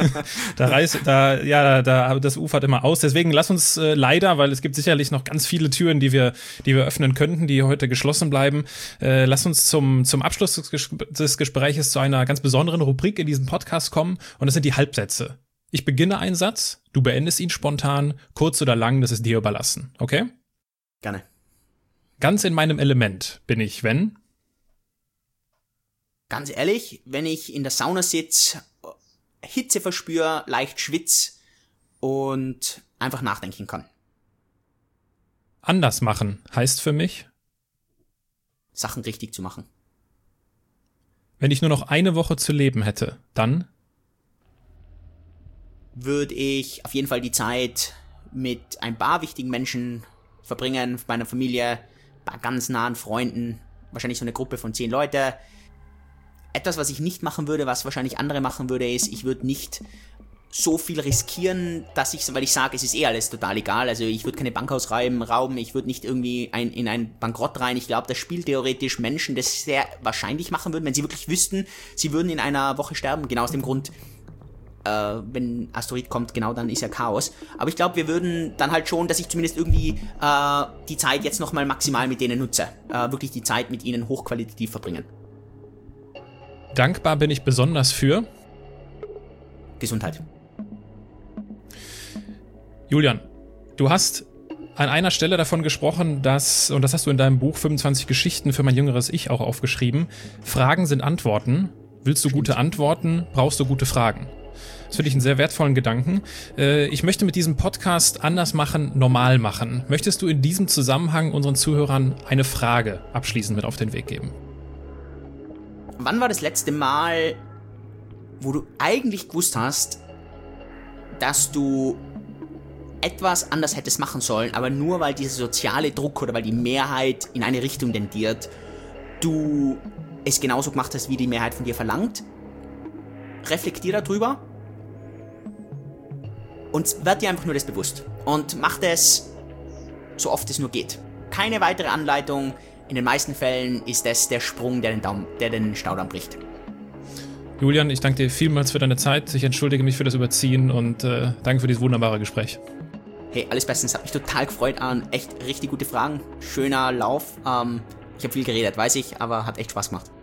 da reiße, da, ja, da, das ufert immer aus. Deswegen lass uns äh, leider, weil es gibt sicherlich noch ganz viele Türen, die wir, die wir öffnen könnten, die heute geschlossen bleiben. Äh, lass uns zum, zum Abschluss des, Ges- des Gespräches zu einer ganz besonderen Rubrik in diesem Podcast kommen. Und das sind die Halbsätze. Ich beginne einen Satz, du beendest ihn spontan, kurz oder lang, das ist dir überlassen, okay? Gerne. Ganz in meinem Element bin ich, wenn? Ganz ehrlich, wenn ich in der Sauna sitze, Hitze verspüre, leicht schwitze und einfach nachdenken kann. Anders machen heißt für mich? Sachen richtig zu machen. Wenn ich nur noch eine Woche zu leben hätte, dann? Würde ich auf jeden Fall die Zeit mit ein paar wichtigen Menschen verbringen, meiner Familie, ein paar ganz nahen Freunden, wahrscheinlich so eine Gruppe von zehn Leute. Etwas, was ich nicht machen würde, was wahrscheinlich andere machen würde, ist, ich würde nicht so viel riskieren, dass ich, weil ich sage, es ist eh alles total egal, also ich würde keine Bank ausrauben, rauben, ich würde nicht irgendwie ein, in einen Bankrott rein. Ich glaube, das spieltheoretisch Menschen das sehr wahrscheinlich machen würden, wenn sie wirklich wüssten, sie würden in einer Woche sterben, genau aus dem Grund, Uh, wenn Asteroid kommt, genau dann ist ja Chaos. Aber ich glaube, wir würden dann halt schon, dass ich zumindest irgendwie uh, die Zeit jetzt nochmal maximal mit denen nutze. Uh, wirklich die Zeit mit ihnen hochqualitativ verbringen. Dankbar bin ich besonders für Gesundheit. Julian, du hast an einer Stelle davon gesprochen, dass, und das hast du in deinem Buch fünfundzwanzig Geschichten für mein jüngeres Ich auch aufgeschrieben, Fragen sind Antworten. Willst du gute Antworten, brauchst du gute Fragen. Das finde ich einen sehr wertvollen Gedanken. Ich möchte mit diesem Podcast anders machen, normal machen. Möchtest du in diesem Zusammenhang unseren Zuhörern eine Frage abschließend mit auf den Weg geben? Wann war das letzte Mal, wo du eigentlich gewusst hast, dass du etwas anders hättest machen sollen, aber nur weil dieser soziale Druck oder weil die Mehrheit in eine Richtung tendiert, du es genauso gemacht hast, wie die Mehrheit von dir verlangt. Reflektier darüber und werd dir einfach nur das bewusst. Und mach das so oft es nur geht. Keine weitere Anleitung. In den meisten Fällen ist das der Sprung, der den, Daum, der den Staudamm bricht. Julian, ich danke dir vielmals für deine Zeit. Ich entschuldige mich für das Überziehen und äh, danke für dieses wunderbare Gespräch. Hey, alles bestens. Hat mich total gefreut an. Echt richtig gute Fragen. Schöner Lauf. Ähm, ich habe viel geredet, weiß ich, aber hat echt Spaß gemacht.